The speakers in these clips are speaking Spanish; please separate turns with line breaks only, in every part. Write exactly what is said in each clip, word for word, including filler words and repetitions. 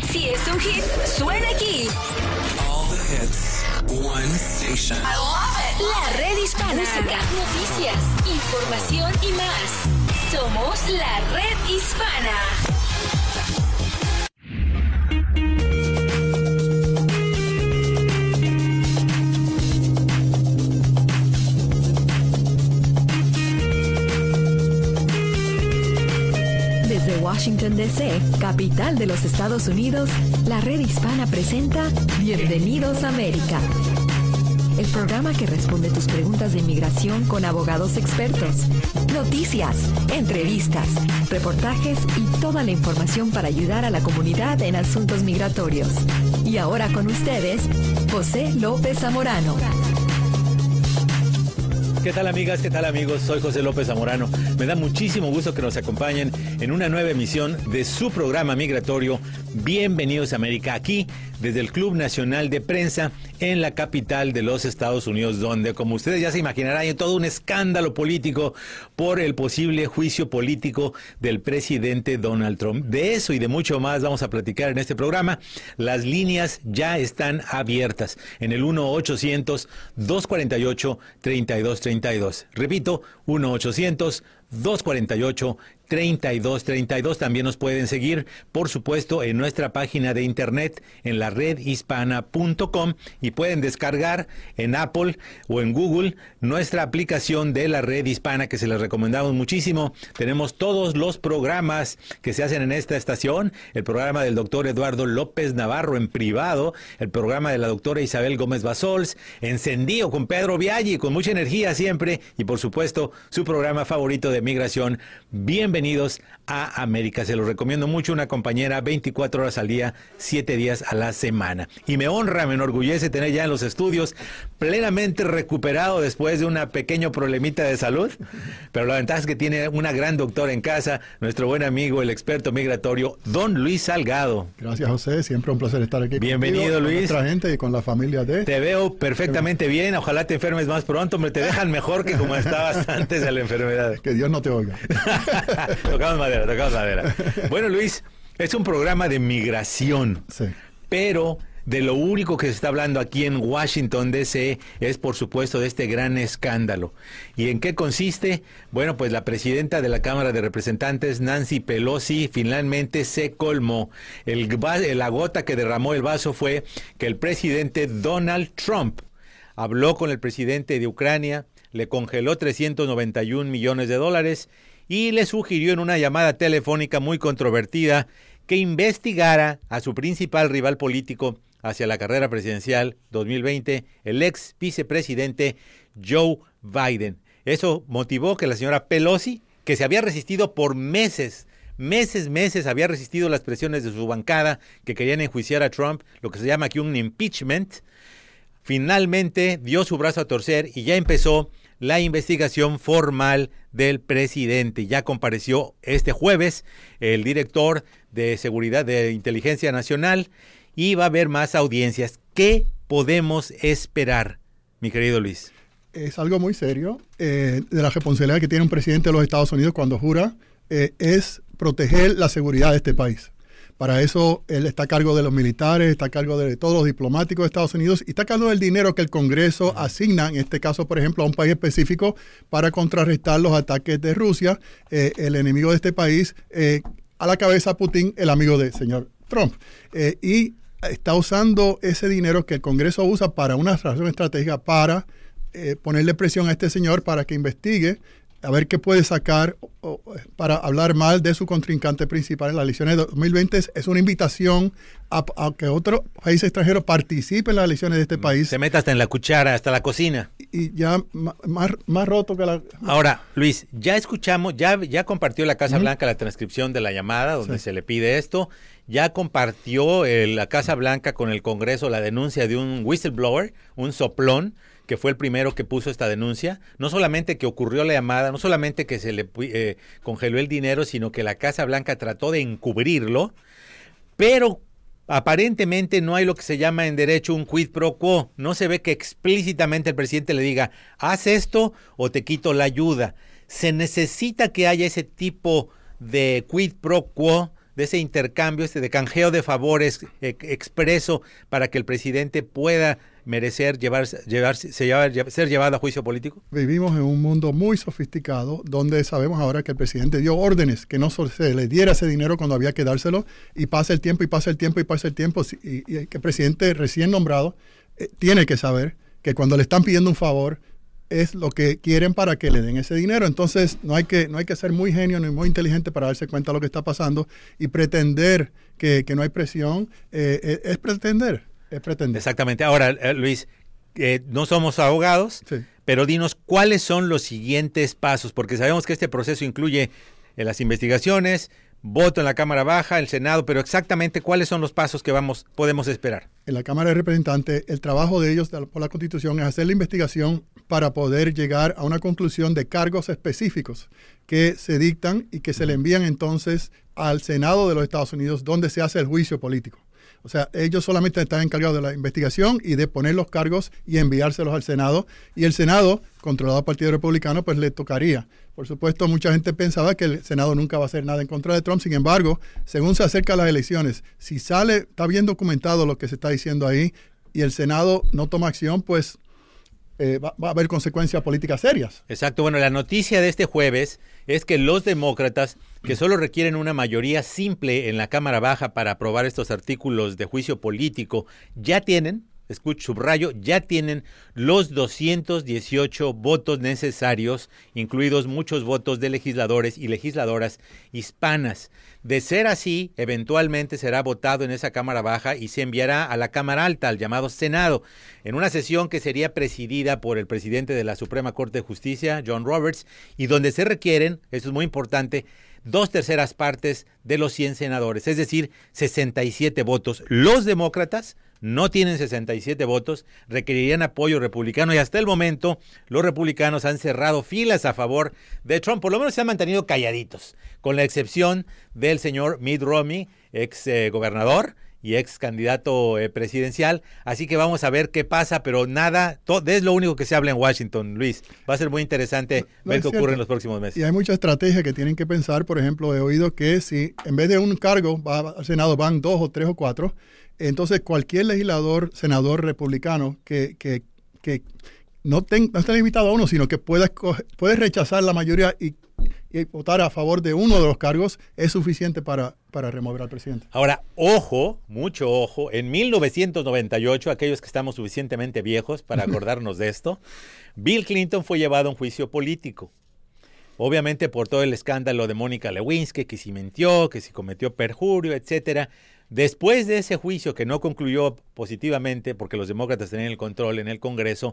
Si es un hit, suena aquí.
All the hits, one station.
I love it. La Red Hispana. Música, noticias, información y más. Somos la Red Hispana.
Desde Washington, D C, capital de los Estados Unidos, la Red Hispana presenta Bienvenidos a América. El programa que responde tus preguntas de inmigración con abogados expertos, noticias, entrevistas, reportajes y toda la información para ayudar a la comunidad en asuntos migratorios. Y ahora con ustedes, José López Zamorano.
¿Qué tal, amigas? ¿Qué tal, amigos? Soy José López Zamorano. Me da muchísimo gusto que nos acompañen en una nueva emisión de su programa migratorio Bienvenidos a América, aquí desde el Club Nacional de Prensa en la capital de los Estados Unidos, donde, como ustedes ya se imaginarán, hay todo un escándalo político por el posible juicio político del presidente Donald Trump. De eso y de mucho más vamos a platicar en este programa. Las líneas ya están abiertas en el uno ochocientos, dos cuarenta y ocho, treinta y dos treinta y dos. Repito, uno ochocientos, dos cuarenta y ocho, treinta y dos treinta y dos. También nos pueden seguir, por supuesto, en nuestra página de internet en la red hispana punto com, y pueden descargar en Apple o en Google nuestra aplicación de la Red Hispana, que se les recomendamos muchísimo. Tenemos todos los programas que se hacen en esta estación: el programa del doctor Eduardo López Navarro en privado, el programa de la doctora Isabel Gómez Basols, Encendido con Pedro Viaggi, con mucha energía siempre, y por supuesto su programa favorito de migración, Bienvenidos a América. Se los recomiendo mucho, una compañera veinticuatro horas al día, siete días a la semana. Y me honra, me enorgullece tener ya en los estudios, plenamente recuperado después de una pequeño problemita de salud, pero la ventaja es que tiene una gran doctora en casa, nuestro buen amigo, el experto migratorio, don Luis Salgado.
Gracias, José, siempre un placer estar aquí.
Bienvenido,
contigo,
Luis.
Con nuestra gente y con la familia de...
Te veo perfectamente bien, ojalá te enfermes más pronto, me te dejan mejor que como estabas antes de la enfermedad.
Que Dios no te oiga.
Tocamos madera, tocamos madera. Bueno, Luis, es un programa de migración,
sí,
pero de lo único que se está hablando aquí en Washington, D C, es por supuesto de este gran escándalo. ¿Y en qué consiste? Bueno, pues la presidenta de la Cámara de Representantes, Nancy Pelosi, finalmente se colmó. El, la gota que derramó el vaso fue que el presidente Donald Trump habló con el presidente de Ucrania, le congeló trescientos noventa y un millones de dólares y le sugirió en una llamada telefónica muy controvertida que investigara a su principal rival político hacia la carrera presidencial dos mil veinte, el ex vicepresidente Joe Biden. Eso motivó que la señora Pelosi, que se había resistido por meses, meses, meses, había resistido las presiones de su bancada que querían enjuiciar a Trump, lo que se llama aquí un impeachment, finalmente dio su brazo a torcer y ya empezó la investigación formal del presidente. Ya compareció este jueves el director de Seguridad de Inteligencia Nacional y va a haber más audiencias. ¿Qué podemos esperar, mi querido Luis?
Es algo muy serio. Eh, de la responsabilidad que tiene un presidente de los Estados Unidos cuando jura eh, es proteger la seguridad de este país. Para eso él está a cargo de los militares, está a cargo de todos los diplomáticos de Estados Unidos y está a cargo del dinero que el Congreso asigna, en este caso, por ejemplo, a un país específico para contrarrestar los ataques de Rusia, eh, el enemigo de este país, eh, a la cabeza Putin, el amigo del señor Trump. Eh, y está usando ese dinero que el Congreso usa para una razón estratégica para eh, ponerle presión a este señor para que investigue, a ver qué puede sacar o, para hablar mal de su contrincante principal en las elecciones de dos mil veinte. Es una invitación a, a que otro país extranjero participe en las elecciones de este país.
Se meta hasta en la cuchara, hasta la cocina.
Y ya más, más roto que la...
Ahora, Luis, ya escuchamos, ya, ya compartió la Casa uh-huh. Blanca la transcripción de la llamada donde sí. se le pide esto. Ya compartió eh, la Casa Blanca con el Congreso la denuncia de un whistleblower, un soplón, que fue el primero que puso esta denuncia. No solamente que ocurrió la llamada, no solamente que se le eh, congeló el dinero, sino que la Casa Blanca trató de encubrirlo, pero aparentemente no hay lo que se llama en derecho un quid pro quo. No se ve que explícitamente el presidente le diga, haz esto o te quito la ayuda. Se necesita que haya ese tipo de quid pro quo, de ese intercambio, este de canjeo de favores eh, expreso para que el presidente pueda merecer llevarse, llevarse, se llevar, ser llevado a juicio político?
Vivimos en un mundo muy sofisticado donde sabemos ahora que el presidente dio órdenes que no se le diera ese dinero cuando había que dárselo, y pasa el tiempo y pasa el tiempo y pasa el tiempo y, y que el presidente recién nombrado eh, tiene que saber que cuando le están pidiendo un favor es lo que quieren para que le den ese dinero. Entonces no hay que, no hay que ser muy genio ni muy inteligente para darse cuenta de lo que está pasando y pretender que, que no hay presión. Eh, es, es pretender. Es pretender.
Exactamente. Ahora, eh, Luis, eh, no somos abogados, sí, pero dinos cuáles son los siguientes pasos, porque sabemos que este proceso incluye eh, las investigaciones, voto en la Cámara Baja, el Senado, pero exactamente cuáles son los pasos que vamos podemos esperar.
En la Cámara de Representantes, el trabajo de ellos por la Constitución es hacer la investigación para poder llegar a una conclusión de cargos específicos que se dictan y que se le envían entonces al Senado de los Estados Unidos, donde se hace el juicio político. O sea, ellos solamente están encargados de la investigación y de poner los cargos y enviárselos al Senado. Y el Senado, controlado por el Partido Republicano, pues le tocaría. Por supuesto, mucha gente pensaba que el Senado nunca va a hacer nada en contra de Trump. Sin embargo, según se acercan las elecciones, si sale, está bien documentado lo que se está diciendo ahí, y el Senado no toma acción, pues Eh, va, va a haber consecuencias políticas serias.
Exacto. Bueno, la noticia de este jueves es que los demócratas, que solo requieren una mayoría simple en la Cámara Baja para aprobar estos artículos de juicio político, ya tienen, escucho, subrayo, ya tienen los doscientos dieciocho votos necesarios, incluidos muchos votos de legisladores y legisladoras hispanas. De ser así, eventualmente será votado en esa Cámara Baja y se enviará a la Cámara Alta, al llamado Senado, en una sesión que sería presidida por el presidente de la Suprema Corte de Justicia, John Roberts, y donde se requieren, eso es muy importante, dos terceras partes de los cien senadores, es decir, sesenta y siete votos. Los demócratas no tienen sesenta y siete votos, requerirían apoyo republicano y hasta el momento los republicanos han cerrado filas a favor de Trump, por lo menos se han mantenido calladitos, con la excepción del señor Mitt Romney, ex eh, gobernador y ex candidato eh, presidencial, así que vamos a ver qué pasa, pero nada, todo, es lo único que se habla en Washington, Luis. Va a ser muy interesante no, ver no qué ocurre en los próximos meses.
Y hay mucha estrategia que tienen que pensar. Por ejemplo, he oído que si en vez de un cargo va al Senado van dos o tres o cuatro, entonces cualquier legislador, senador republicano que, que, que no, ten, no esté limitado a uno, sino que pueda, puede rechazar la mayoría y, y votar a favor de uno de los cargos, es suficiente para, para remover al presidente.
Ahora, ojo, mucho ojo, en mil novecientos noventa y ocho, aquellos que estamos suficientemente viejos para acordarnos de esto, Bill Clinton fue llevado a un juicio político. Obviamente por todo el escándalo de Mónica Lewinsky, que si mintió, que si cometió perjurio, etcétera. Después de ese juicio que no concluyó positivamente, porque los demócratas tenían el control en el Congreso,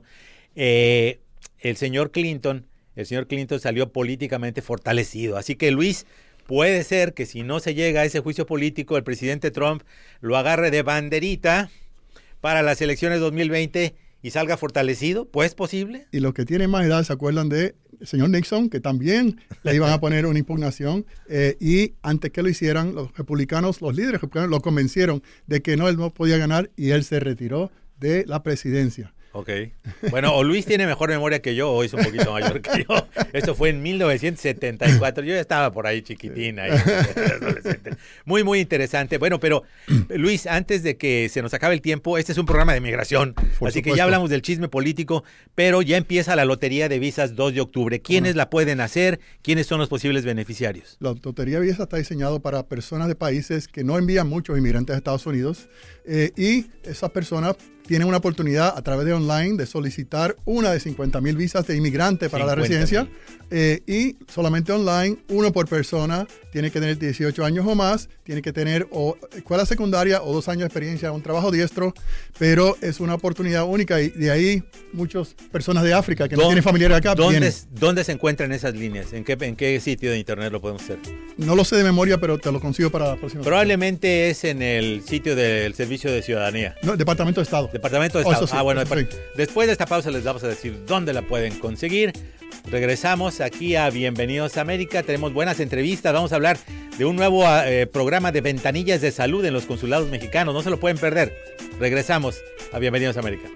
eh, el señor Clinton, el señor Clinton salió políticamente fortalecido. Así que, Luis, puede ser que si no se llega a ese juicio político, el presidente Trump lo agarre de banderita para las elecciones dos mil veinte y salga fortalecido. ¿Pues posible?
Y los que tienen más edad se acuerdan de el señor Nixon, que también le iban a poner una impugnación, eh, y antes que lo hicieran, los republicanos, los líderes republicanos lo convencieron de que no, él no podía ganar y él se retiró de la presidencia.
Ok. Bueno, o Luis tiene mejor memoria que yo, o es un poquito mayor que yo. Esto fue en mil novecientos setenta y cuatro. Yo ya estaba por ahí chiquitina. Ahí, adolescente. Muy, muy interesante. Bueno, pero Luis, antes de que se nos acabe el tiempo, este es un programa de migración. Por así supuesto. Que ya hablamos del chisme político, pero ya empieza la lotería de visas dos de octubre. ¿Quiénes uh-huh. la pueden hacer? ¿Quiénes son los posibles beneficiarios?
La lotería de visas está diseñado para personas de países que no envían muchos inmigrantes a Estados Unidos, eh, y esas personas tienen una oportunidad a través de online de solicitar una de cincuenta mil visas de inmigrante para la residencia, eh, y solamente online, uno por persona, tiene que tener dieciocho años o más, tiene que tener o escuela secundaria o dos años de experiencia en un trabajo diestro, pero es una oportunidad única y de ahí muchas personas de África que no tienen familiares acá
¿dónde,
vienen.
¿Dónde se encuentran esas líneas? ¿En qué, en qué sitio de internet lo podemos hacer?
No lo sé de memoria, pero te lo consigo para la próxima.
Probablemente semana. Es en el sitio del Servicio de Ciudadanía.
No, Departamento de Estado.
Departamento de Estado.
Oh, sí,
ah, bueno,
sí.
Después de esta pausa les vamos a decir dónde la pueden conseguir. Regresamos aquí a Bienvenidos a América. Tenemos buenas entrevistas. Vamos a hablar de un nuevo eh, programa de ventanillas de salud en los consulados mexicanos. No se lo pueden perder. Regresamos a Bienvenidos a América.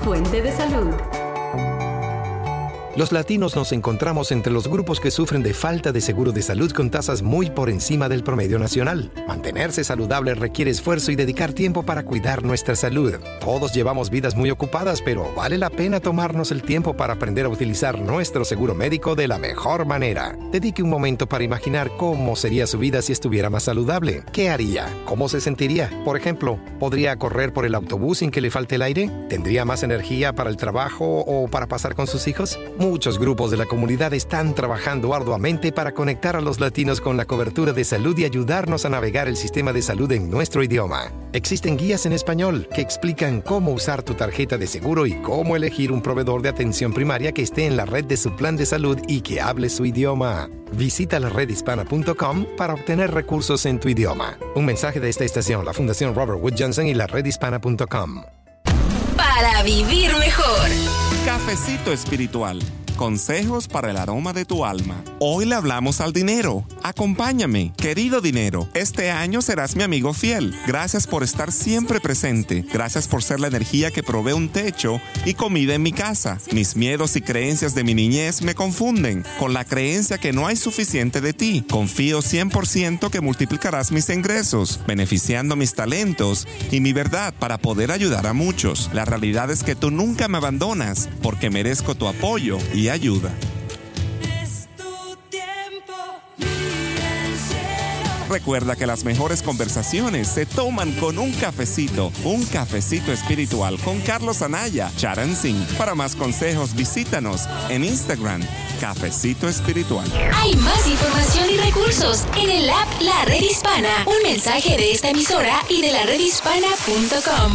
fuente de salud.
Los latinos nos encontramos entre los grupos que sufren de falta de seguro de salud con tasas muy por encima del promedio nacional. Mantenerse saludable requiere esfuerzo y dedicar tiempo para cuidar nuestra salud. Todos llevamos vidas muy ocupadas, pero vale la pena tomarnos el tiempo para aprender a utilizar nuestro seguro médico de la mejor manera. Dedique un momento para imaginar cómo sería su vida si estuviera más saludable. ¿Qué haría? ¿Cómo se sentiría? Por ejemplo, ¿podría correr por el autobús sin que le falte el aire? ¿Tendría más energía para el trabajo o para pasar con sus hijos? Muchos grupos de la comunidad están trabajando arduamente para conectar a los latinos con la cobertura de salud y ayudarnos a navegar el sistema de salud en nuestro idioma. Existen guías en español que explican cómo usar tu tarjeta de seguro y cómo elegir un proveedor de atención primaria que esté en la red de su plan de salud y que hable su idioma. Visita la red hispana punto com para obtener recursos en tu idioma. Un mensaje de esta estación, la Fundación Robert Wood Johnson y la red hispana punto com.
Para vivir mejor.
Cafecito espiritual. Consejos para el aroma de tu alma. Hoy le hablamos al dinero. Acompáñame, querido dinero. Este año serás mi amigo fiel. Gracias por estar siempre presente. Gracias por ser la energía que provee un techo y comida en mi casa. Mis miedos y creencias de mi niñez me confunden con la creencia que no hay suficiente de ti. Confío cien por ciento que multiplicarás mis ingresos, beneficiando mis talentos y mi verdad para poder ayudar a muchos. La realidad es que tú nunca me abandonas porque merezco tu apoyo y ayuda.
Es tu tiempo, mira el cielo.
Recuerda que las mejores conversaciones se toman con un cafecito, un cafecito espiritual con Carlos Anaya, Charan Singh. Para más consejos, visítanos en Instagram, Cafecito Espiritual.
Hay más información y recursos en el app La Red Hispana. Un mensaje de esta emisora y de la red hispana punto com.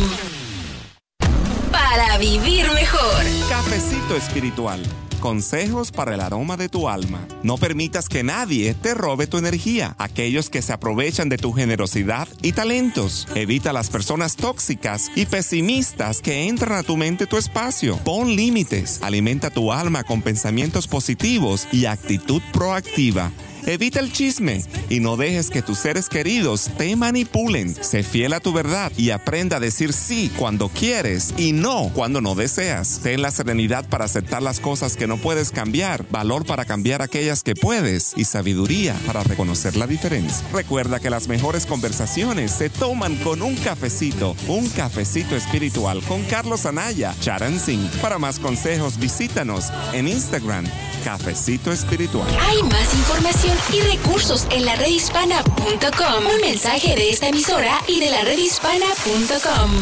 Para vivir mejor.
Cafecito Espiritual. Consejos para el aroma de tu alma. No permitas que nadie te robe tu energía. Aquellos que se aprovechan de tu generosidad y talentos. Evita las personas tóxicas y pesimistas que entran a tu mente, tu espacio. Pon límites. Alimenta tu alma con pensamientos positivos y actitud proactiva. Evita el chisme y no dejes que tus seres queridos te manipulen. Sé fiel a tu verdad y aprenda a decir sí cuando quieres y no cuando no deseas. Ten la serenidad para aceptar las cosas que no puedes cambiar, valor para cambiar aquellas que puedes y sabiduría para reconocer la diferencia. Recuerda que las mejores conversaciones se toman con un cafecito, un cafecito espiritual con Carlos Anaya, Charan Singh. Para más consejos, visítanos en Instagram, Cafecito Espiritual.
Hay más información y recursos en la red hispana punto com. Un mensaje de esta emisora y de la red hispana punto com.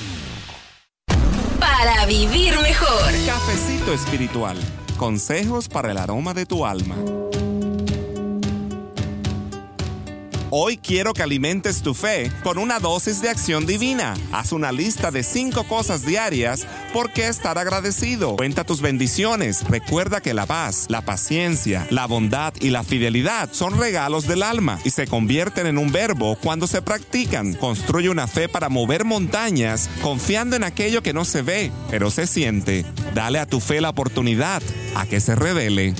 Para vivir mejor.
Cafecito Espiritual. Consejos para el aroma de tu alma. Hoy quiero que alimentes tu fe con una dosis de acción divina. Haz una lista de cinco cosas diarias por qué estar agradecido. Cuenta tus bendiciones. Recuerda que la paz, la paciencia, la bondad y la fidelidad son regalos del alma y se convierten en un verbo cuando se practican. Construye una fe para mover montañas confiando en aquello que no se ve, pero se siente. Dale a tu fe la oportunidad a que se revele.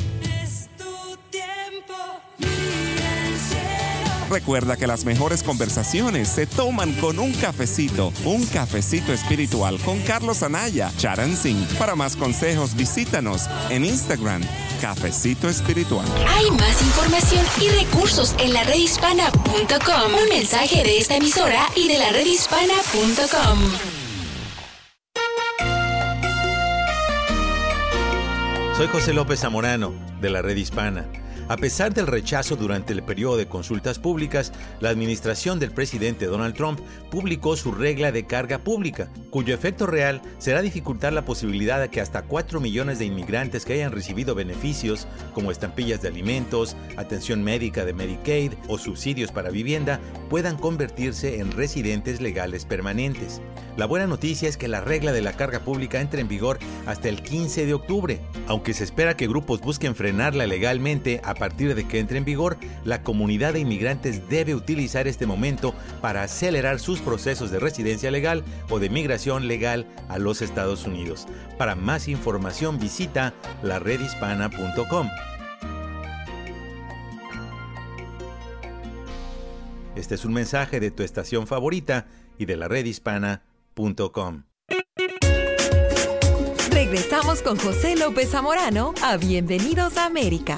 Recuerda que las mejores conversaciones se toman con un cafecito, un cafecito espiritual con Carlos Anaya, Charan Singh. Para más consejos, visítanos en Instagram, Cafecito Espiritual.
Hay más información y recursos en la red hispana punto com. Un mensaje de esta emisora y de la red hispana punto com.
Soy José López Zamorano, de la Red Hispana. A pesar del rechazo durante el periodo de consultas públicas, la administración del presidente Donald Trump publicó su regla de carga pública, cuyo efecto real será dificultar la posibilidad de que hasta cuatro millones de inmigrantes que hayan recibido beneficios como estampillas de alimentos, atención médica de Medicaid o subsidios para vivienda puedan convertirse en residentes legales permanentes. La buena noticia es que la regla de la carga pública entra en vigor hasta el quince de octubre. Aunque se espera que grupos busquen frenarla legalmente a partir de que entre en vigor, la comunidad de inmigrantes debe utilizar este momento para acelerar sus procesos de residencia legal o de migración legal a los Estados Unidos. Para más información visita la red hispana punto com. Este es un mensaje de tu estación favorita y de la red hispana punto com.
Regresamos con José López Zamorano a Bienvenidos a América.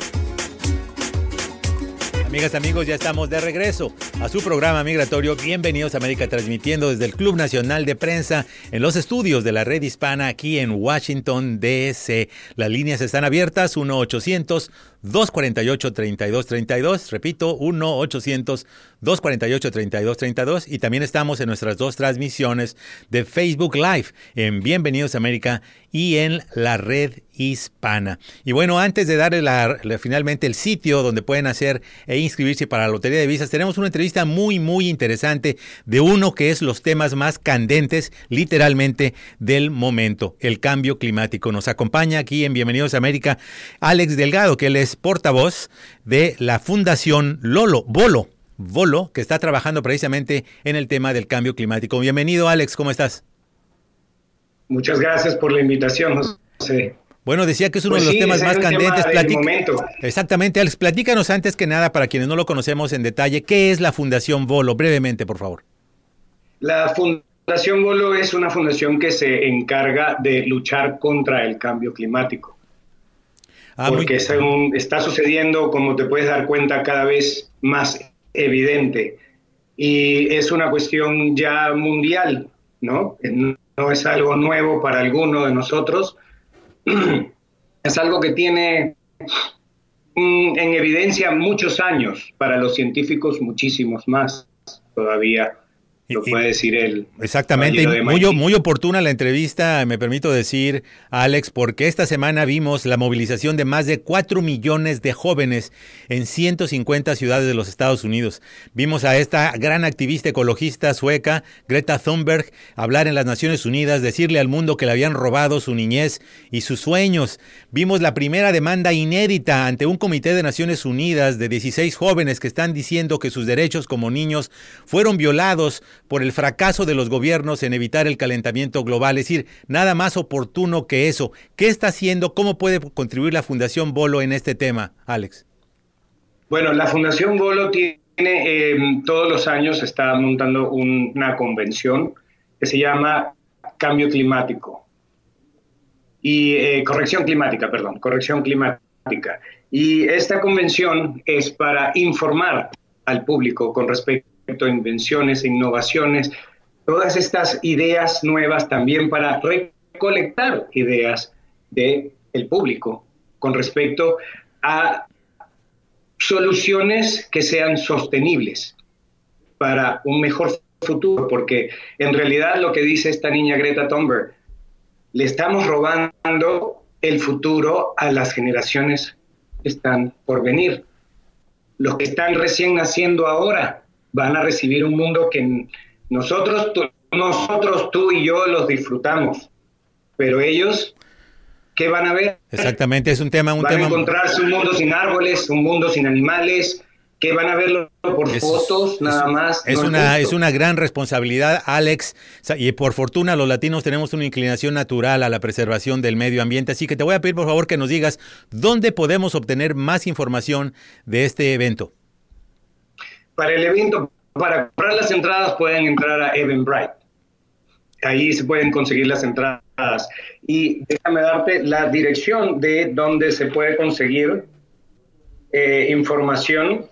Amigas, amigos, ya estamos de regreso a su programa migratorio Bienvenidos a América, transmitiendo desde el Club Nacional de Prensa en los estudios de la Red Hispana aquí en Washington, D C Las líneas están abiertas, uno ochocientos, dos cuarenta y ocho, treinta y dos treinta y dos, repito, uno ochocientos, dos cuarenta y ocho, treinta y dos treinta y dos, y también estamos en nuestras dos transmisiones de Facebook Live en Bienvenidos a América y en la Red Hispana. Y bueno, antes de darle la, la, finalmente el sitio donde pueden hacer e inscribirse para la Lotería de Visas, tenemos una entrevista muy, muy interesante de uno que es los temas más candentes, literalmente, del momento, el cambio climático. Nos acompaña aquí en Bienvenidos a América Alex Delgado, que él es portavoz de la Fundación Lolo, Bolo, Bolo, que está trabajando precisamente en el tema del cambio climático. Bienvenido, Alex, ¿cómo estás?
Muchas gracias por la invitación, José.
Bueno, decía que es uno
pues
de los
sí,
temas más candentes.
Platic...
Exactamente, Alex, platícanos antes que nada, para quienes no lo conocemos en detalle, ¿qué es la Fundación Bolo? Brevemente, por favor.
La Fundación Bolo es una fundación que se encarga de luchar contra el cambio climático. Ah, porque muy... según está sucediendo, como te puedes dar cuenta, cada vez más evidente. Y es una cuestión ya mundial, ¿no? No es algo nuevo para alguno de nosotros. Es algo que tiene mm, en evidencia muchos años, para los científicos muchísimos más todavía. Lo puede decir él.
Exactamente, y muy, muy oportuna la entrevista, me permito decir, Alex, porque esta semana vimos la movilización de más de cuatro millones de jóvenes en ciento cincuenta ciudades de los Estados Unidos. Vimos a esta gran activista ecologista sueca, Greta Thunberg, hablar en las Naciones Unidas, decirle al mundo que le habían robado su niñez y sus sueños. Vimos la primera demanda inédita ante un comité de Naciones Unidas de dieciséis jóvenes que están diciendo que sus derechos como niños fueron violados por el fracaso de los gobiernos en evitar el calentamiento global. Es decir, nada más oportuno que eso. ¿Qué está haciendo? ¿Cómo puede contribuir la Fundación Bolo en este tema, Alex?
Bueno, la Fundación Bolo tiene, eh, todos los años está montando un, una convención que se llama Cambio Climático. Y eh, Corrección Climática, perdón, Corrección Climática. Y esta convención es para informar al público con respecto invenciones, innovaciones, todas estas ideas nuevas, también para recolectar ideas del público con respecto a soluciones que sean sostenibles para un mejor futuro, porque en realidad lo que dice esta niña Greta Thunberg, le estamos robando el futuro a las generaciones que están por venir. Los que están recién naciendo ahora van a recibir un mundo que nosotros, tú, nosotros, tú y yo los disfrutamos, pero ellos, ¿qué van a ver?
Exactamente, es un tema... Un
van
tema...
a encontrarse un mundo sin árboles, un mundo sin animales, que van a verlo por es, fotos, nada
es,
más.
Es,
no
una,
es,
es una gran responsabilidad, Alex, y por fortuna los latinos tenemos una inclinación natural a la preservación del medio ambiente, así que te voy a pedir por favor que nos digas dónde podemos obtener más información de este evento.
Para el evento, para comprar las entradas pueden entrar a Eventbrite. Ahí se pueden conseguir las entradas. Y déjame darte la dirección de donde se puede conseguir eh, información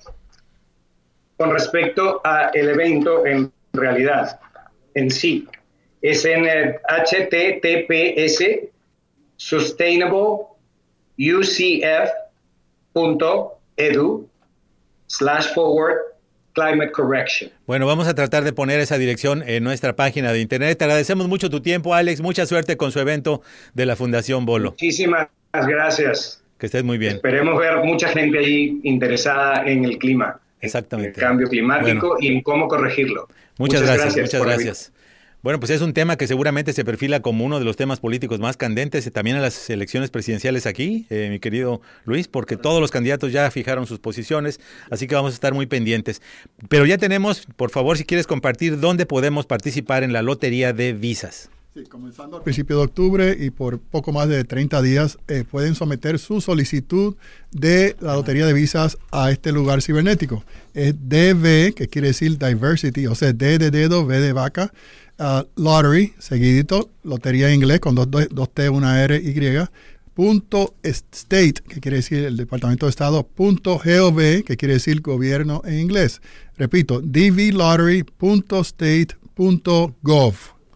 con respecto al evento en realidad, en sí. Es en el H T T P S sustainable U C F punto edu slash forward Climate Correction.
Bueno, vamos a tratar de poner esa dirección en nuestra página de internet. Te agradecemos mucho tu tiempo, Alex. Mucha suerte con su evento de la Fundación Bolo.
Muchísimas gracias.
Que estés muy bien.
Esperemos ver mucha gente allí interesada en el clima.
Exactamente.
En el cambio climático
bueno.
y en cómo corregirlo.
Muchas, muchas gracias, gracias, muchas gracias. Bueno, pues es un tema que seguramente se perfila como uno de los temas políticos más candentes también en las elecciones presidenciales aquí, eh, mi querido Luis, porque todos los candidatos ya fijaron sus posiciones, así que vamos a estar muy pendientes. Pero ya tenemos, por favor, si quieres compartir, dónde podemos participar en la Lotería de Visas.
Sí, Sí, comenzando al principio de octubre y por poco más de treinta días eh, pueden someter su solicitud de la lotería de visas a este lugar cibernético. Es D V, que quiere decir Diversity, o sea, D de dedo, V de vaca, uh, Lottery, seguidito, lotería en inglés con dos, dos, dos T, una R, Y, punto state, que quiere decir el Departamento de Estado, punto gov, que quiere decir gobierno en inglés. Repito, d v lottery punto state punto gov.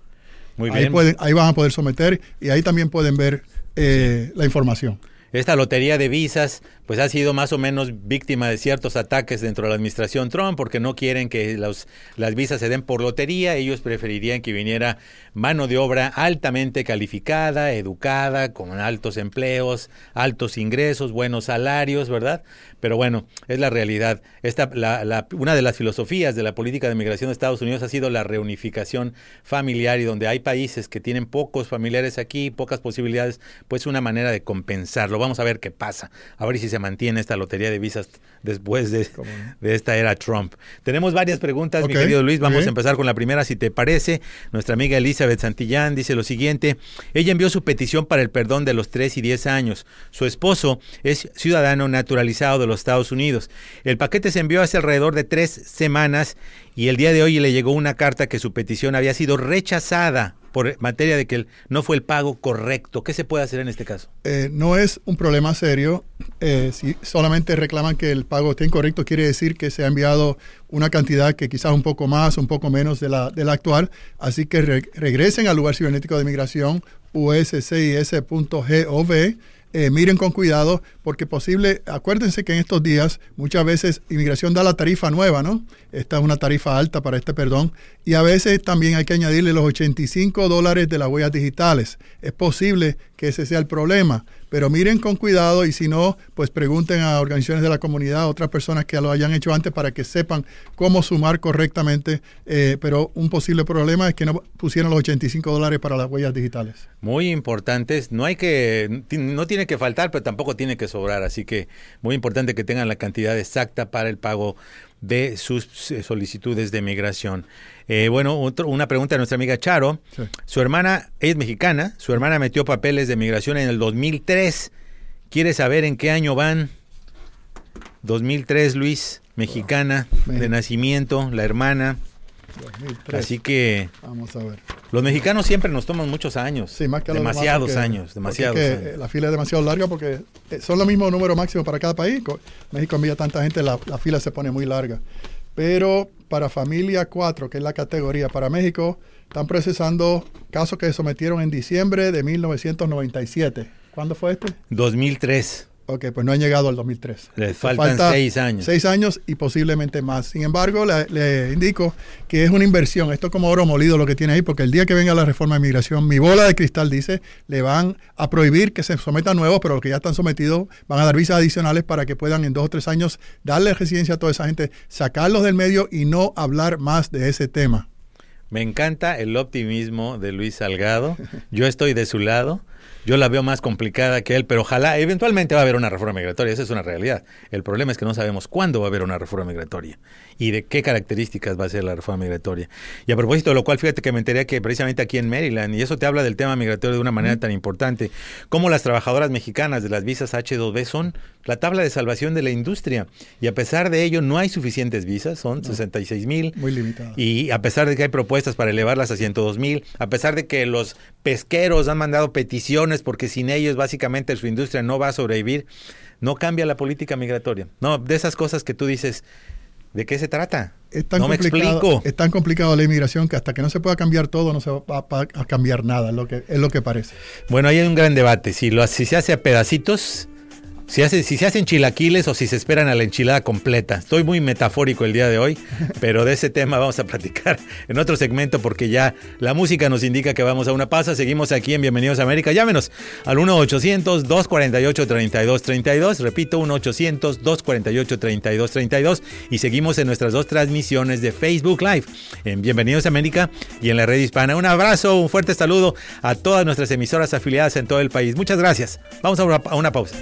Muy bien.
Ahí, pueden, ahí van a poder someter y ahí también pueden ver eh, la información.
Esta lotería de visas pues ha sido más o menos víctima de ciertos ataques dentro de la administración Trump porque no quieren que los, las visas se den por lotería. Ellos preferirían que viniera mano de obra altamente calificada, educada, con altos empleos, altos ingresos, buenos salarios, ¿verdad? Pero bueno, es la realidad. Esta, la, la, una de las filosofías de la política de migración de Estados Unidos ha sido la reunificación familiar, y donde hay países que tienen pocos familiares aquí, pocas posibilidades, pues una manera de compensarlo. Vamos a ver qué pasa, a ver si se mantiene esta lotería de visas después de, de esta era Trump. Tenemos varias preguntas, okay, mi querido Luis. Vamos okay. a empezar con la primera, si te parece. Nuestra amiga Elizabeth Santillán dice lo siguiente: ella envió su petición para el perdón de los tres y diez años. Su esposo es ciudadano naturalizado de los Estados Unidos. El paquete se envió hace alrededor de tres semanas y el día de hoy le llegó una carta que su petición había sido rechazada por materia de que el, no fue el pago correcto. ¿Qué se puede hacer en este caso?
Eh, no es un problema serio. Eh, si solamente reclaman que el pago esté incorrecto, quiere decir que se ha enviado una cantidad que quizás un poco más, un poco menos de la, de la actual. Así que re, regresen al lugar cibernético de migración, u s c i s punto gov. Eh, miren con cuidado, porque posible, acuérdense que en estos días muchas veces inmigración da la tarifa nueva, ¿no? Esta es una tarifa alta para este perdón, y a veces también hay que añadirle los ochenta y cinco dólares de las huellas digitales. Es posible que ese sea el problema, pero miren con cuidado, y si no, pues pregunten a organizaciones de la comunidad, a otras personas que lo hayan hecho antes, para que sepan cómo sumar correctamente, eh, pero un posible problema es que no pusieron los ochenta y cinco dólares para las huellas digitales.
Muy importantes, no hay que, no tiene que faltar, pero tampoco tiene que sobrar, así que muy importante que tengan la cantidad exacta para el pago de sus solicitudes de migración. Eh, bueno, otro, una pregunta de nuestra amiga Charo. Sí. Su hermana es mexicana, su hermana metió papeles de migración en el dos mil tres. ¿Quiere saber en qué año van? dos mil tres, Luis, mexicana, oh, de nacimiento, la hermana. dos mil tres. Así que
vamos a ver.
Los mexicanos siempre nos toman muchos años.
Sí, más que los
demasiados
demás,
años, demasiados
que,
años.
La fila es demasiado larga porque son los mismos números máximos para cada país. México envía tanta gente, la, la fila se pone muy larga. Pero para familia cuatro, que es la categoría para México, están procesando casos que se sometieron en diciembre de mil novecientos noventa y siete. ¿Cuándo fue este?
dos mil tres.
Ok, pues no han llegado al dos mil tres.
Les faltan falta seis años.
Seis años y posiblemente más. Sin embargo, le, le indico que es una inversión. Esto es como oro molido lo que tiene ahí, porque el día que venga la reforma de migración, mi bola de cristal dice, le van a prohibir que se sometan nuevos, pero los que ya están sometidos van a dar visas adicionales para que puedan en dos o tres años darle residencia a toda esa gente, sacarlos del medio y no hablar más de ese tema.
Me encanta el optimismo de Luis Salgado. Yo estoy de su lado. Yo la veo más complicada que él, pero ojalá, eventualmente va a haber una reforma migratoria, esa es una realidad. El problema es que no sabemos cuándo va a haber una reforma migratoria y de qué características va a ser la reforma migratoria. Y a propósito de lo cual, fíjate que me enteré que precisamente aquí en Maryland, y eso te habla del tema migratorio de una manera tan importante, como las trabajadoras mexicanas de las visas hache dos be son la tabla de salvación de la industria, y a pesar de ello no hay suficientes visas, son no, sesenta y seis mil.
Muy limitadas.
Y a pesar de que hay propuestas para elevarlas a ciento dos mil, a pesar de que los pesqueros han mandado peticiones porque sin ellos básicamente su industria no va a sobrevivir, no cambia la política migratoria. No, de esas cosas que tú dices, ¿de qué se trata?
Es tan
no me explico.
Es tan complicado la inmigración que hasta que no se pueda cambiar todo, no se va a, a cambiar nada, es lo que, es lo que parece.
Bueno, ahí hay un gran debate. Si, lo, si se hace a pedacitos, si, hace, si se hacen chilaquiles o si se esperan a la enchilada completa. Estoy muy metafórico el día de hoy, pero de ese tema vamos a platicar en otro segmento porque ya la música nos indica que vamos a una pausa. Seguimos aquí en Bienvenidos a América. Llámenos al uno ochocientos, dos cuarenta y ocho, treinta y dos treinta y dos. Repito, uno ochocientos, dos cuarenta y ocho, treinta y dos treinta y dos. Y seguimos en nuestras dos transmisiones de Facebook Live en Bienvenidos a América y en la red hispana. Un abrazo, un fuerte saludo a todas nuestras emisoras afiliadas en todo el país. Muchas gracias. Vamos a una, a una pausa.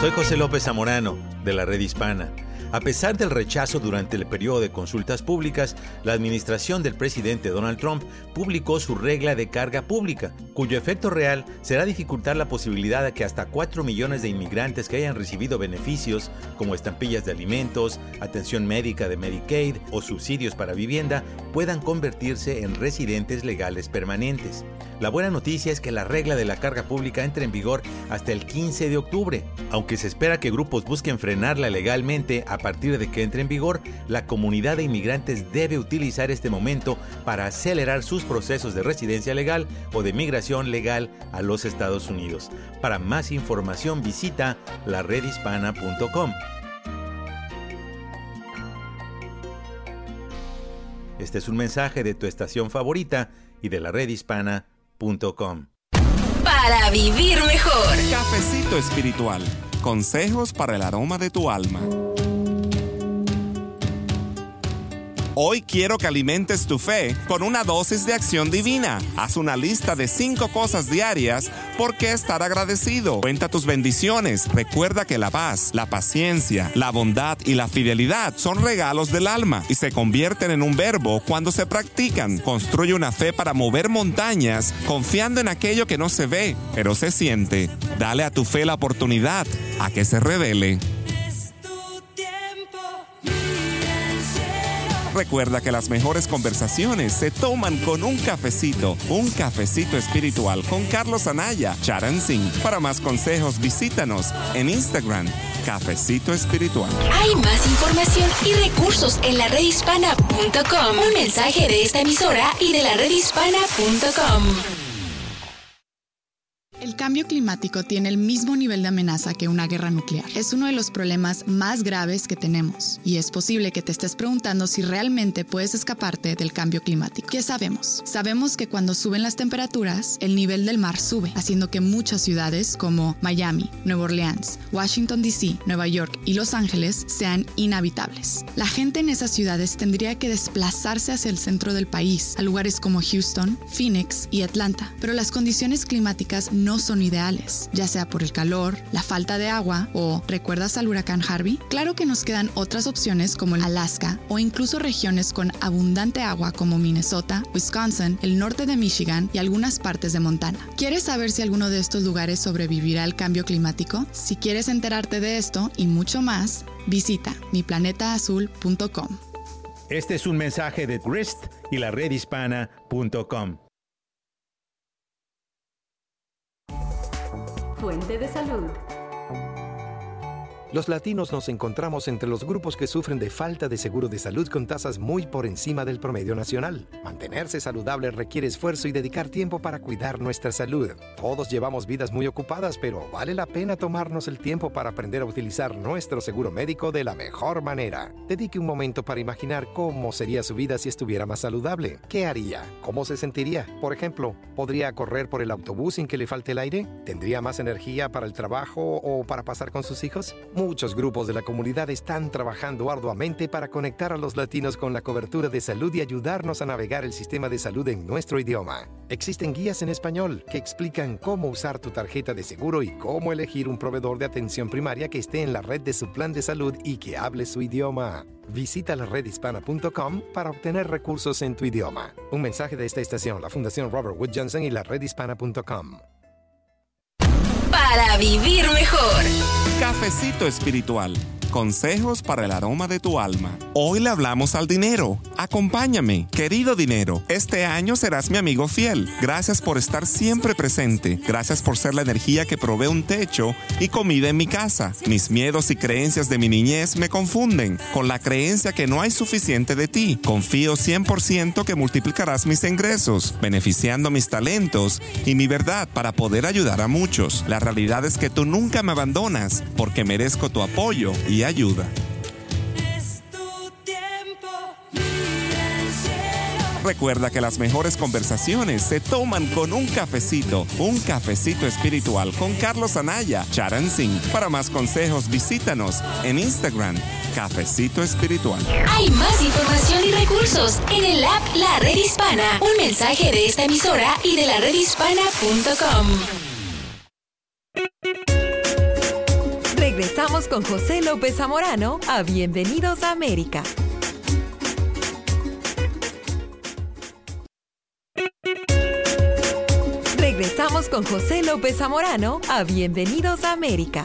Soy José López Zamorano, de la Red Hispana. A pesar del rechazo durante el periodo de consultas públicas, la administración del presidente Donald Trump publicó su regla de carga pública, cuyo efecto real será dificultar la posibilidad de que hasta cuatro millones de inmigrantes que hayan recibido beneficios como estampillas de alimentos, atención médica de Medicaid o subsidios para vivienda puedan convertirse en residentes legales permanentes. La buena noticia es que la regla de la carga pública entra en vigor hasta el quince de octubre. Aunque se espera que grupos busquen frenarla legalmente a partir de que entre en vigor, la comunidad de inmigrantes debe utilizar este momento para acelerar sus procesos de residencia legal o de migración legal a los Estados Unidos. Para más información visita la red hispana punto com. Este es un mensaje de tu estación favorita y de la red hispana punto com.
Para vivir mejor.
Cafecito espiritual. Consejos para el aroma de tu alma. Hoy quiero que alimentes tu fe con una dosis de acción divina. Haz una lista de cinco cosas diarias por qué estar agradecido. Cuenta tus bendiciones. Recuerda que la paz, la paciencia, la bondad y la fidelidad son regalos del alma y se convierten en un verbo cuando se practican. Construye una fe para mover montañas confiando en aquello que no se ve, pero se siente. Dale a tu fe la oportunidad a que se revele. Recuerda que las mejores conversaciones se toman con un cafecito. Un cafecito espiritual con Carlos Anaya, Charan Singh. Para más consejos, visítanos en Instagram, Cafecito Espiritual.
Hay más información y recursos en la red hispana punto com. Un mensaje de esta emisora y de la red hispana punto com.
El cambio climático tiene el mismo nivel de amenaza que una guerra nuclear. Es uno de los problemas más graves que tenemos y es posible que te estés preguntando si realmente puedes escaparte del cambio climático. ¿Qué sabemos? Sabemos que cuando suben las temperaturas, el nivel del mar sube, haciendo que muchas ciudades como Miami, Nueva Orleans, Washington D C, Nueva York y Los Ángeles sean inhabitables. La gente en esas ciudades tendría que desplazarse hacia el centro del país, a lugares como Houston, Phoenix y Atlanta, pero las condiciones climáticas no son ideales, ya sea por el calor, la falta de agua o ¿recuerdas al huracán Harvey? Claro que nos quedan otras opciones como Alaska o incluso regiones con abundante agua como Minnesota, Wisconsin, el norte de Michigan y algunas partes de Montana. ¿Quieres saber si alguno de estos lugares sobrevivirá al cambio climático? Si quieres enterarte de esto y mucho más, visita mi planeta azul punto com.
Este es un mensaje de Grist y la red hispana punto com.
Fuente de salud.
Los latinos nos encontramos entre los grupos que sufren de falta de seguro de salud con tasas muy por encima del promedio nacional. Mantenerse saludable requiere esfuerzo y dedicar tiempo para cuidar nuestra salud. Todos llevamos vidas muy ocupadas, pero vale la pena tomarnos el tiempo para aprender a utilizar nuestro seguro médico de la mejor manera. Dedique un momento para imaginar cómo sería su vida si estuviera más saludable. ¿Qué haría? ¿Cómo se sentiría? Por ejemplo, ¿podría correr por el autobús sin que le falte el aire? ¿Tendría más energía para el trabajo o para pasar con sus hijos? Muchos grupos de la comunidad están trabajando arduamente para conectar a los latinos con la cobertura de salud y ayudarnos a navegar el sistema de salud en nuestro idioma. Existen guías en español que explican cómo usar tu tarjeta de seguro y cómo elegir un proveedor de atención primaria que esté en la red de su plan de salud y que hable su idioma. Visita la red hispana punto com para obtener recursos en tu idioma. Un mensaje de esta estación, la Fundación Robert Wood Johnson y la red hispana punto com.
Para vivir mejor.
Cafecito espiritual. Consejos para el aroma de tu alma. Hoy le hablamos al dinero. Acompáñame, querido dinero. Este año serás mi amigo fiel. Gracias por estar siempre presente. Gracias por ser la energía que provee un techo y comida en mi casa. Mis miedos y creencias de mi niñez me confunden con la creencia que no hay suficiente de ti. Confío cien por ciento que multiplicarás mis ingresos, beneficiando mis talentos y mi verdad para poder ayudar a muchos. La realidad es que tú nunca me abandonas porque merezco tu apoyo y ayuda.
Es tu tiempo, mira el cielo.
Recuerda que las mejores conversaciones se toman con un cafecito. Un cafecito espiritual con Carlos Anaya, Charan Singh. Para más consejos, visítanos en Instagram, Cafecito Espiritual.
Hay más información y recursos en el app La Red Hispana. Un mensaje de esta emisora y de la red hispana punto com.
Regresamos con José López Zamorano a Bienvenidos a América. Regresamos con José López Zamorano a Bienvenidos a América.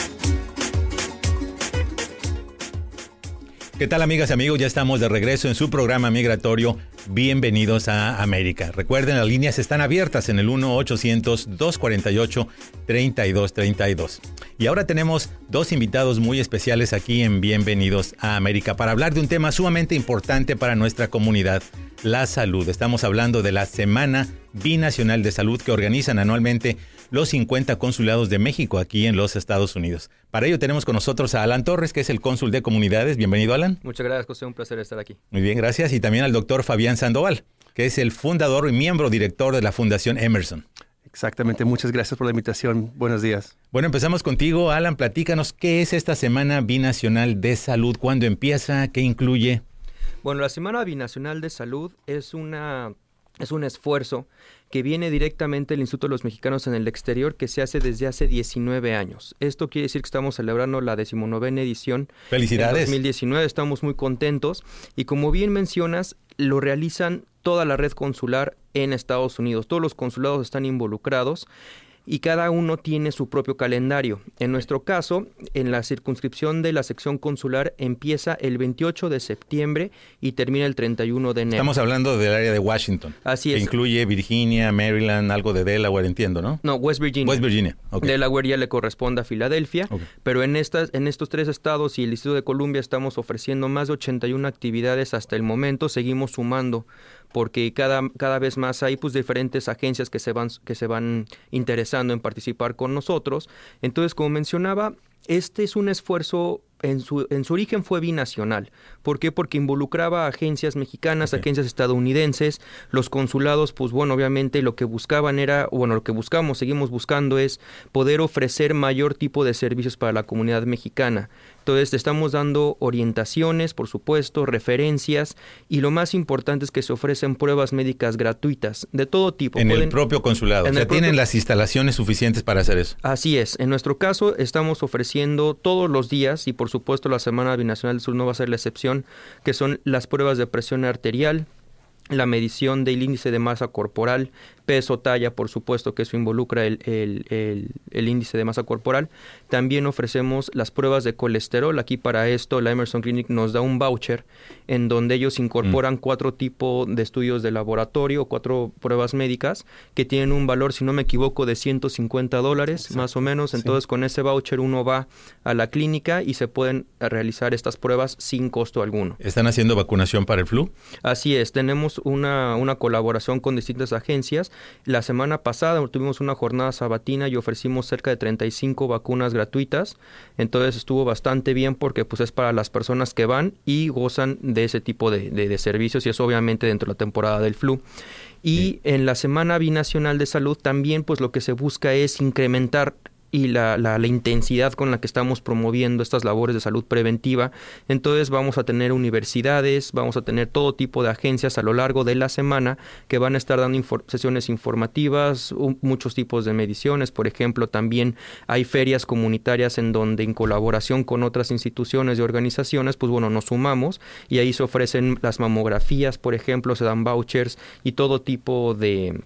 ¿Qué tal, amigas y amigos? Ya estamos de regreso en su programa migratorio Bienvenidos a América. Recuerden, las líneas están abiertas en el uno ochocientos, dos cuatro ocho, tres dos tres dos. Y ahora tenemos dos invitados muy especiales aquí en Bienvenidos a América para hablar de un tema sumamente importante para nuestra comunidad, la salud. Estamos hablando de la Semana Binacional de Salud que organizan anualmente los cincuenta consulados de México aquí en los Estados Unidos. Para ello tenemos con nosotros a Alan Torres, que es el cónsul de comunidades. Bienvenido, Alan.
Muchas gracias, José. Un placer estar aquí.
Muy bien, gracias. Y también al doctor Fabián Sandoval, que es el fundador y miembro director de la Fundación Emerson.
Exactamente. Muchas gracias por la invitación. Buenos días.
Bueno, empezamos contigo, Alan. Platícanos, ¿qué es esta Semana Binacional de Salud? ¿Cuándo empieza? ¿Qué incluye?
Bueno, la Semana Binacional de Salud es una... Es un esfuerzo que viene directamente del Instituto de los Mexicanos en el Exterior, que se hace desde hace diecinueve años. Esto quiere decir que estamos celebrando la decimonovena edición.
¡Felicidades!
En dos mil diecinueve, estamos muy contentos. Y como bien mencionas, lo realizan toda la red consular en Estados Unidos. Todos los consulados están involucrados y cada uno tiene su propio calendario. En nuestro caso, en la circunscripción de la sección consular empieza el veintiocho de septiembre y termina el treinta y uno de enero.
Estamos hablando del área de Washington.
Así
que
es.
Incluye Virginia, Maryland, algo de Delaware, entiendo, ¿no?
No, West Virginia.
West Virginia, ok.
Delaware ya le corresponde a Filadelfia,
Okay.
pero en, estas, en estos tres estados y el Distrito de Columbia estamos ofreciendo más de ochenta y una actividades hasta el momento. Seguimos sumando porque cada, cada vez más hay pues diferentes agencias que se van, que se van interesando en participar con nosotros. Entonces, como mencionaba, este es un esfuerzo, en su, en su origen fue binacional. ¿Por qué? Porque involucraba a agencias mexicanas, okay. agencias estadounidenses, los consulados, pues bueno, obviamente lo que buscaban era, bueno, lo que buscamos, seguimos buscando es poder ofrecer mayor tipo de servicios para la comunidad mexicana. Entonces, te estamos dando orientaciones, por supuesto, referencias, y lo más importante es que se ofrecen pruebas médicas gratuitas, de todo tipo.
En
Pueden,
el propio consulado, o sea,
propio...
tienen las instalaciones suficientes para hacer eso.
Así es. En nuestro caso, estamos ofreciendo todos los días, y por supuesto la Semana Binacional del Sur no va a ser la excepción, que son las pruebas de presión arterial, la medición del índice de masa corporal, peso, talla, por supuesto que eso involucra el, el, el, el índice de masa corporal. También ofrecemos las pruebas de colesterol. Aquí para esto la Emerson Clinic nos da un voucher en donde ellos incorporan mm. cuatro tipos de estudios de laboratorio, cuatro pruebas médicas que tienen un valor, si no me equivoco, de ciento cincuenta dólares. Exacto. Más o menos. Entonces, sí. con ese voucher uno va a la clínica y se pueden realizar estas pruebas sin costo alguno.
¿Están haciendo vacunación para el flu?
Así es. Tenemos una, una colaboración con distintas agencias. La semana pasada tuvimos una jornada sabatina y ofrecimos cerca de treinta y cinco vacunas gratuitas. Entonces estuvo bastante bien porque pues es para las personas que van y gozan de ese tipo de, de, de servicios, y es obviamente dentro de la temporada del flu. Y sí. en la Semana Binacional de Salud también pues lo que se busca es incrementar y la, la, la intensidad con la que estamos promoviendo estas labores de salud preventiva. Entonces vamos a tener universidades, vamos a tener todo tipo de agencias a lo largo de la semana que van a estar dando infor- sesiones informativas, un, muchos tipos de mediciones. Por ejemplo, también hay ferias comunitarias en donde en colaboración con otras instituciones y organizaciones, pues bueno, nos sumamos y ahí se ofrecen las mamografías, por ejemplo, se dan vouchers y todo tipo de...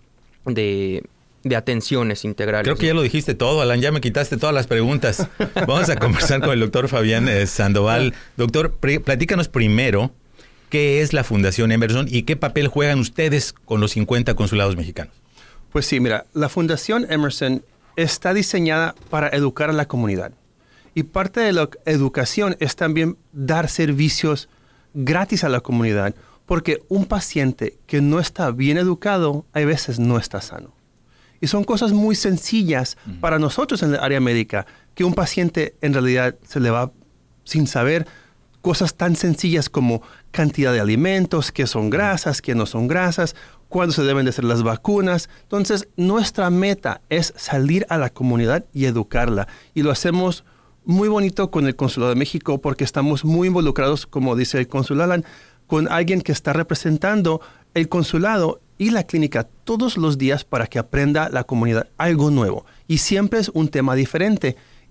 de de atenciones integrales.
Creo que ya lo dijiste todo, Alan, ya me quitaste todas las preguntas. Vamos a conversar con el doctor Fabián eh, Sandoval. Doctor, pre- platícanos primero qué es la Fundación Emerson y qué papel juegan ustedes con los cincuenta consulados mexicanos.
Pues sí, mira, la Fundación Emerson está diseñada para educar a la comunidad. Y parte de la educación es también dar servicios gratis a la comunidad, porque un paciente que no está bien educado, a veces no está sano. Y son cosas muy sencillas uh-huh. para nosotros en el área médica, que un paciente en realidad se le va sin saber cosas tan sencillas como cantidad de alimentos, qué son grasas, qué no son grasas, cuándo se deben de hacer las vacunas. Entonces, nuestra meta es salir a la comunidad y educarla. Y lo hacemos muy bonito con el Consulado de México porque estamos muy involucrados, como dice el cónsul Alan, con alguien que está representando el consulado y la clínica todos los días para que aprenda la comunidad algo nuevo. Y siempre es un tema diferente.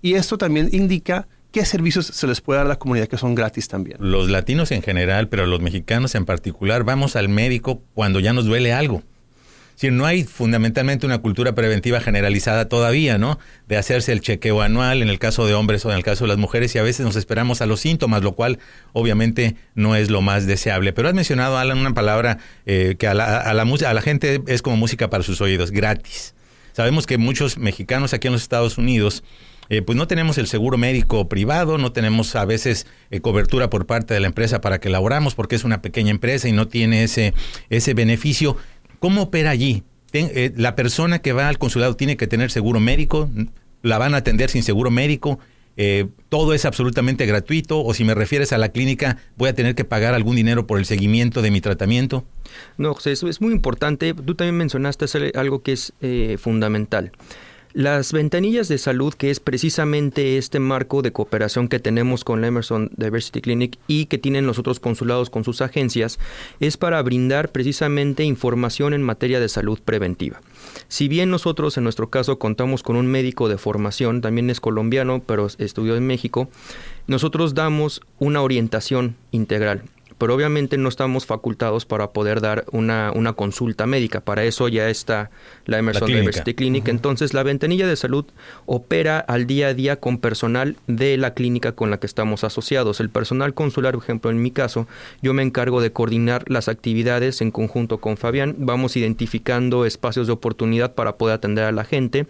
Y esto también indica qué servicios se les puede dar a la comunidad que son gratis también.
Los latinos en general, pero los mexicanos en particular, vamos al médico cuando ya nos duele algo. Si no hay fundamentalmente una cultura preventiva generalizada todavía, ¿no? De hacerse el chequeo anual en el caso de hombres o en el caso de las mujeres, y a veces nos esperamos a los síntomas, lo cual obviamente no es lo más deseable. Pero has mencionado, Alan, una palabra eh, que a la, a, la, a la gente es como música para sus oídos, gratis. Sabemos que muchos mexicanos aquí en los Estados Unidos Eh, pues no tenemos el seguro médico privado, no tenemos a veces eh, cobertura por parte de la empresa para que laboramos porque es una pequeña empresa y no tiene ese, ese beneficio. ¿Cómo opera allí? Ten, eh, ¿La persona que va al consulado tiene que tener seguro médico? ¿La van a atender sin seguro médico? Eh, ¿Todo es absolutamente gratuito? ¿O si me refieres a la clínica, voy a tener que pagar algún dinero por el seguimiento de mi tratamiento?
No, José, eso es muy importante. Tú también mencionaste algo que es eh, fundamental. Las ventanillas de salud, que es precisamente este marco de cooperación que tenemos con la Emerson Diversity Clinic y que tienen los otros consulados con sus agencias, es para brindar precisamente información en materia de salud preventiva. Si bien nosotros en nuestro caso contamos con un médico de formación, también es colombiano, pero estudió en México, nosotros damos una orientación integral. Pero obviamente no estamos facultados para poder dar una, una consulta médica. Para eso ya está la Emerson la Diversity Clinic. Uh-huh. Entonces, la ventanilla de salud opera al día a día con personal de la clínica con la que estamos asociados. El personal consular, por ejemplo, en mi caso, yo me encargo de coordinar las actividades en conjunto con Fabián. Vamos identificando espacios de oportunidad para poder atender a la gente.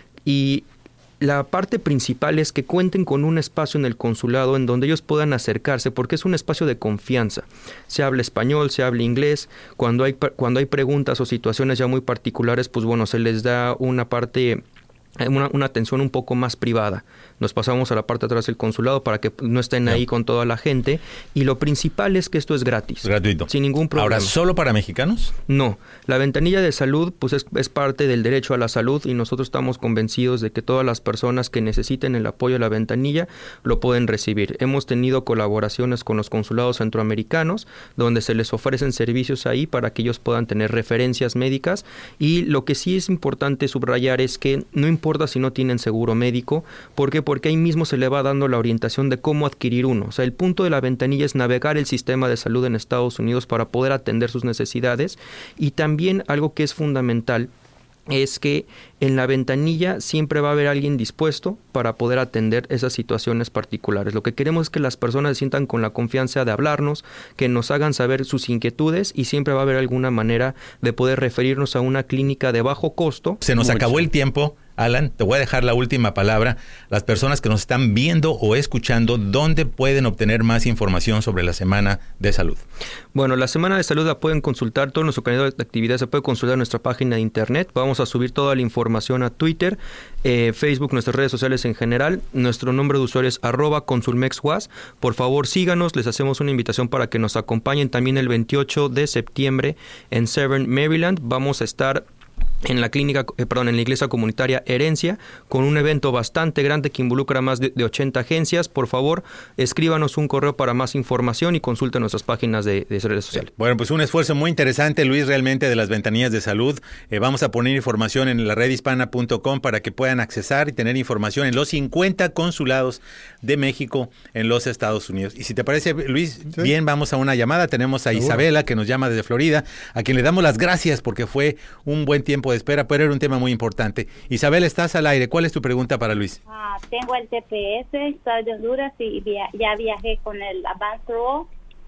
Y la parte principal es que cuenten con un espacio en el consulado en donde ellos puedan acercarse, porque es un espacio de confianza. Se habla español, se habla inglés. Cuando hay, cuando hay preguntas o situaciones ya muy particulares, pues bueno, se les da una parte, una, una atención un poco más privada. Nos pasamos a la parte de atrás del consulado para que no estén ahí con toda la gente. Y lo principal es que esto es gratis.
Gratuito.
Sin ningún problema.
¿Ahora solo para mexicanos?
No. La ventanilla de salud pues es, es parte del derecho a la salud y nosotros estamos convencidos de que todas las personas que necesiten el apoyo de la ventanilla lo pueden recibir. Hemos tenido colaboraciones con los consulados centroamericanos donde se les ofrecen servicios ahí para que ellos puedan tener referencias médicas. Y lo que sí es importante subrayar es que no importa si no tienen seguro médico. ¿Por qué? Porque ahí mismo se le va dando la orientación de cómo adquirir uno. O sea, el punto de la ventanilla es navegar el sistema de salud en Estados Unidos para poder atender sus necesidades. Y también algo que es fundamental es que en la ventanilla siempre va a haber alguien dispuesto para poder atender esas situaciones particulares. Lo que queremos es que las personas se sientan con la confianza de hablarnos, que nos hagan saber sus inquietudes y siempre va a haber alguna manera de poder referirnos a una clínica de bajo costo.
Se nos acabó el tiempo. Alan, te voy a dejar la última palabra. Las personas que nos están viendo o escuchando, ¿dónde pueden obtener más información sobre la Semana de Salud?
Bueno, la Semana de Salud la pueden consultar, todo nuestro calendario de actividades se puede consultar en nuestra página de internet. Vamos a subir toda la información a Twitter, eh, Facebook, nuestras redes sociales en general. Nuestro nombre de usuario es arroba consulmexwas. Por favor, síganos, les hacemos una invitación para que nos acompañen también el veintiocho de septiembre en Severn, Maryland. Vamos a estar en la clínica, eh, perdón, en la iglesia comunitaria Herencia, con un evento bastante grande que involucra más de, de ochenta agencias. Por favor, escríbanos un correo para más información y consulten nuestras páginas de, de redes sociales.
Bueno, pues un esfuerzo muy interesante, Luis, realmente de las ventanillas de salud. Eh, vamos a poner información en la red hispana punto com para que puedan accesar y tener información en los cincuenta consulados de México en los Estados Unidos. Y si te parece, Luis, sí, bien, vamos a una llamada. Tenemos a Seguro. Isabela, que nos llama desde Florida, a quien le damos las gracias porque fue un buen tiempo de espera, pero era un tema muy importante. Isabel, estás al aire. ¿Cuál es tu pregunta para Luis?
Ah, tengo el T P S, estoy de Honduras y via- ya viajé con el Advance Roll.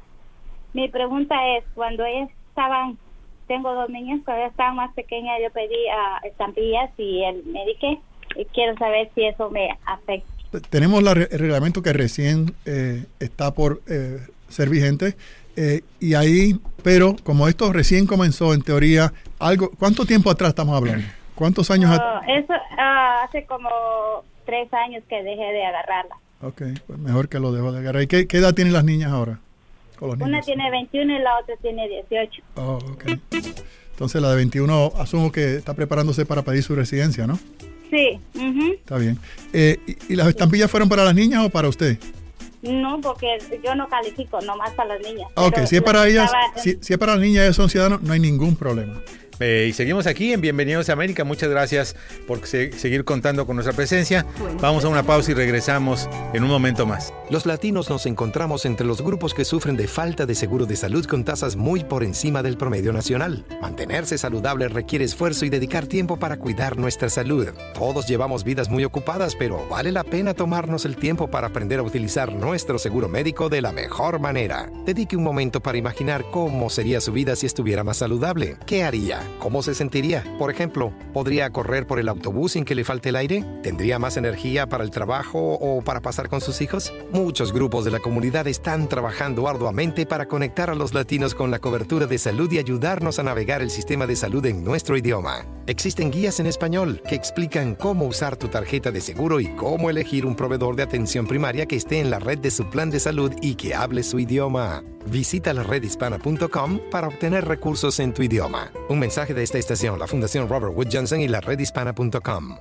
Mi pregunta es, cuando ellos estaban, tengo dos niños, cuando estaban más pequeñas, yo pedí uh, estampillas y el Medicaid, y quiero saber si eso me afecta.
Tenemos la re- el reglamento que recién eh, está por eh, ser vigente. Eh, y ahí, pero como esto recién comenzó, en teoría, algo, ¿cuánto tiempo atrás estamos hablando? ¿Cuántos años?
Uh,
at-
eso uh, hace como tres años que dejé de agarrarla.
Ok, pues mejor que lo dejo de agarrar. ¿Y qué, qué edad tienen las niñas ahora? Con los
Una
niños.
tiene veintiuno y la otra tiene dieciocho.
Oh, ok. Entonces la de veintiuno asumo que está preparándose para pedir su residencia, ¿no?
Sí. Uh-huh.
Está bien. Eh, ¿y, ¿Y las estampillas fueron para las niñas o para usted?
No, porque yo no califico, nomás para las niñas.
Ok,
Pero
si es para ellas,
estaba-
si, si es para las niñas, ellas son ciudadanos, no hay ningún problema.
Eh, y seguimos aquí en Bienvenidos a América. Muchas gracias por se- seguir contando con nuestra presencia. Vamos a una pausa y regresamos en un momento más.
Los latinos nos encontramos entre los grupos que sufren de falta de seguro de salud con tasas muy por encima del promedio nacional. Mantenerse saludable requiere esfuerzo y dedicar tiempo para cuidar nuestra salud. Todos llevamos vidas muy ocupadas, pero vale la pena tomarnos el tiempo para aprender a utilizar nuestro seguro médico de la mejor manera. Dedique un momento para imaginar cómo sería su vida si estuviera más saludable. ¿Qué haría? ¿Cómo se sentiría? Por ejemplo, ¿podría correr por el autobús sin que le falte el aire? ¿Tendría más energía para el trabajo o para pasar con sus hijos? Muchos grupos de la comunidad están trabajando arduamente para conectar a los latinos con la cobertura de salud y ayudarnos a navegar el sistema de salud en nuestro idioma. Existen guías en español que explican cómo usar tu tarjeta de seguro y cómo elegir un proveedor de atención primaria que esté en la red de su plan de salud y que hable su idioma. Visita la red hispana punto com para obtener recursos en tu idioma. Un mensaje de esta estación, la Fundación Robert Wood Johnson y la red hispana punto com.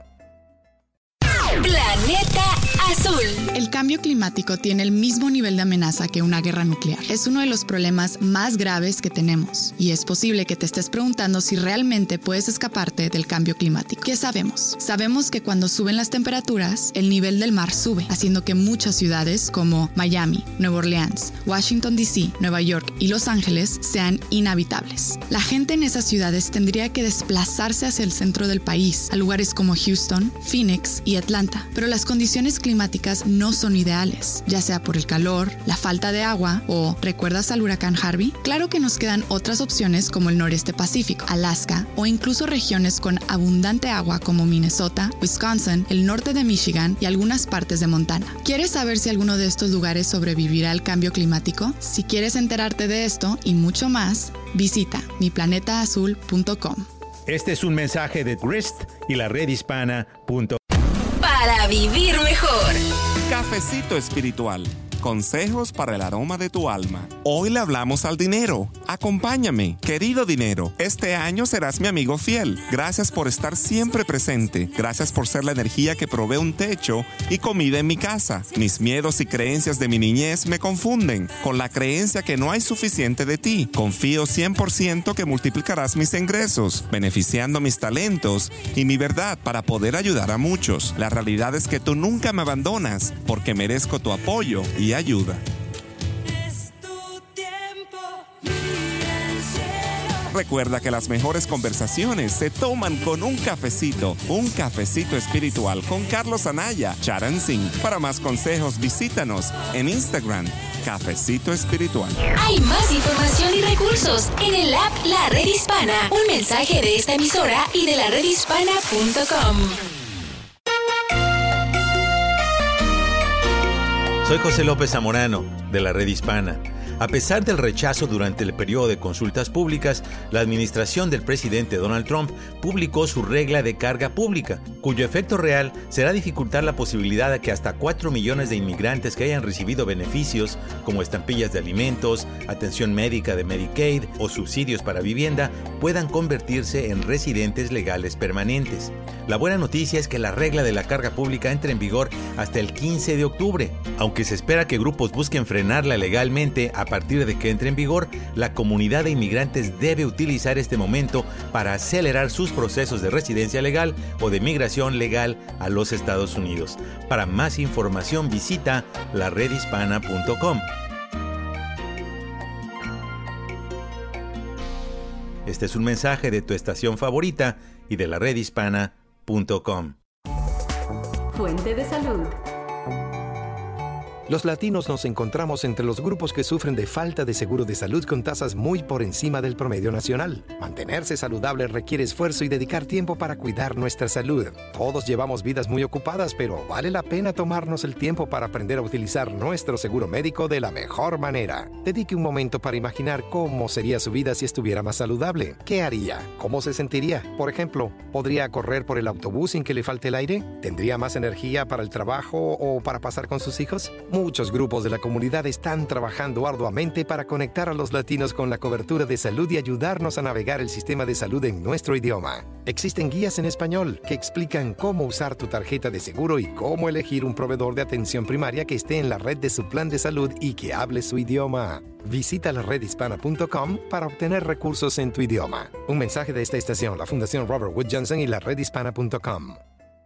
Planeta Azul.
El cambio climático tiene el mismo nivel de amenaza que una guerra nuclear. Es uno de los problemas más graves que tenemos y es posible que te estés preguntando si realmente puedes escaparte del cambio climático. ¿Qué sabemos? Sabemos que cuando suben las temperaturas, el nivel del mar sube, haciendo que muchas ciudades como Miami, Nueva Orleans, Washington D C, Nueva York y Los Ángeles sean inhabitables. La gente en esas ciudades tendría que desplazarse hacia el centro del país, a lugares como Houston, Phoenix y Atlanta. Pero las condiciones climáticas no son ideales, ya sea por el calor, la falta de agua o ¿recuerdas al huracán Harvey? Claro que nos quedan otras opciones como el noreste pacífico, Alaska o incluso regiones con abundante agua como Minnesota, Wisconsin, el norte de Michigan y algunas partes de Montana. ¿Quieres saber si alguno de estos lugares sobrevivirá al cambio climático? Si quieres enterarte de esto y mucho más, visita mi planeta azul punto com.
Este es un mensaje de Grist y la red hispana punto com.
Para vivir mejor.
Cafecito espiritual. Consejos para el aroma de tu alma. Hoy le hablamos al dinero. Acompáñame, querido dinero. Este año serás mi amigo fiel. Gracias por estar siempre presente. Gracias por ser la energía que provee un techo y comida en mi casa. Mis miedos y creencias de mi niñez me confunden con la creencia que no hay suficiente de ti. Confío cien por ciento que multiplicarás mis ingresos, beneficiando mis talentos y mi verdad para poder ayudar a muchos. La realidad es que tú nunca me abandonas porque merezco tu apoyo y ayuda. Recuerda que las mejores conversaciones se toman con un cafecito. Un cafecito espiritual con Carlos Anaya, Charan Singh. Para más consejos, visítanos en Instagram, Cafecito Espiritual.
Hay más información y recursos en el app La Red Hispana. Un mensaje de esta emisora y de la red hispana punto com.
Soy José López Zamorano, de la Red Hispana. A pesar del rechazo durante el periodo de consultas públicas, la administración del presidente Donald Trump publicó su regla de carga pública, cuyo efecto real será dificultar la posibilidad de que hasta cuatro millones de inmigrantes que hayan recibido beneficios como estampillas de alimentos, atención médica de Medicaid o subsidios para vivienda puedan convertirse en residentes legales permanentes. La buena noticia es que la regla de la carga pública entra en vigor hasta el quince de octubre. Aunque se espera que grupos busquen frenarla legalmente a partir de que entre en vigor, la comunidad de inmigrantes debe utilizar este momento para acelerar sus procesos de residencia legal o de migración legal a los Estados Unidos. Para más información visita la red hispana punto com. Este es un mensaje de tu estación favorita y de la red hispana punto com.
Fuente de salud.
Los latinos nos encontramos entre los grupos que sufren de falta de seguro de salud con tasas muy por encima del promedio nacional. Mantenerse saludable requiere esfuerzo y dedicar tiempo para cuidar nuestra salud. Todos llevamos vidas muy ocupadas, pero vale la pena tomarnos el tiempo para aprender a utilizar nuestro seguro médico de la mejor manera. Dedique un momento para imaginar cómo sería su vida si estuviera más saludable. ¿Qué haría? ¿Cómo se sentiría? Por ejemplo, ¿podría correr por el autobús sin que le falte el aire? ¿Tendría más energía para el trabajo o para pasar con sus hijos? Muchos grupos de la comunidad están trabajando arduamente para conectar a los latinos con la cobertura de salud y ayudarnos a navegar el sistema de salud en nuestro idioma. Existen guías en español que explican cómo usar tu tarjeta de seguro y cómo elegir un proveedor de atención primaria que esté en la red de su plan de salud y que hable su idioma. Visita la red hispana punto com para obtener recursos en tu idioma. Un mensaje de esta estación, la Fundación Robert Wood Johnson y la red hispana punto com.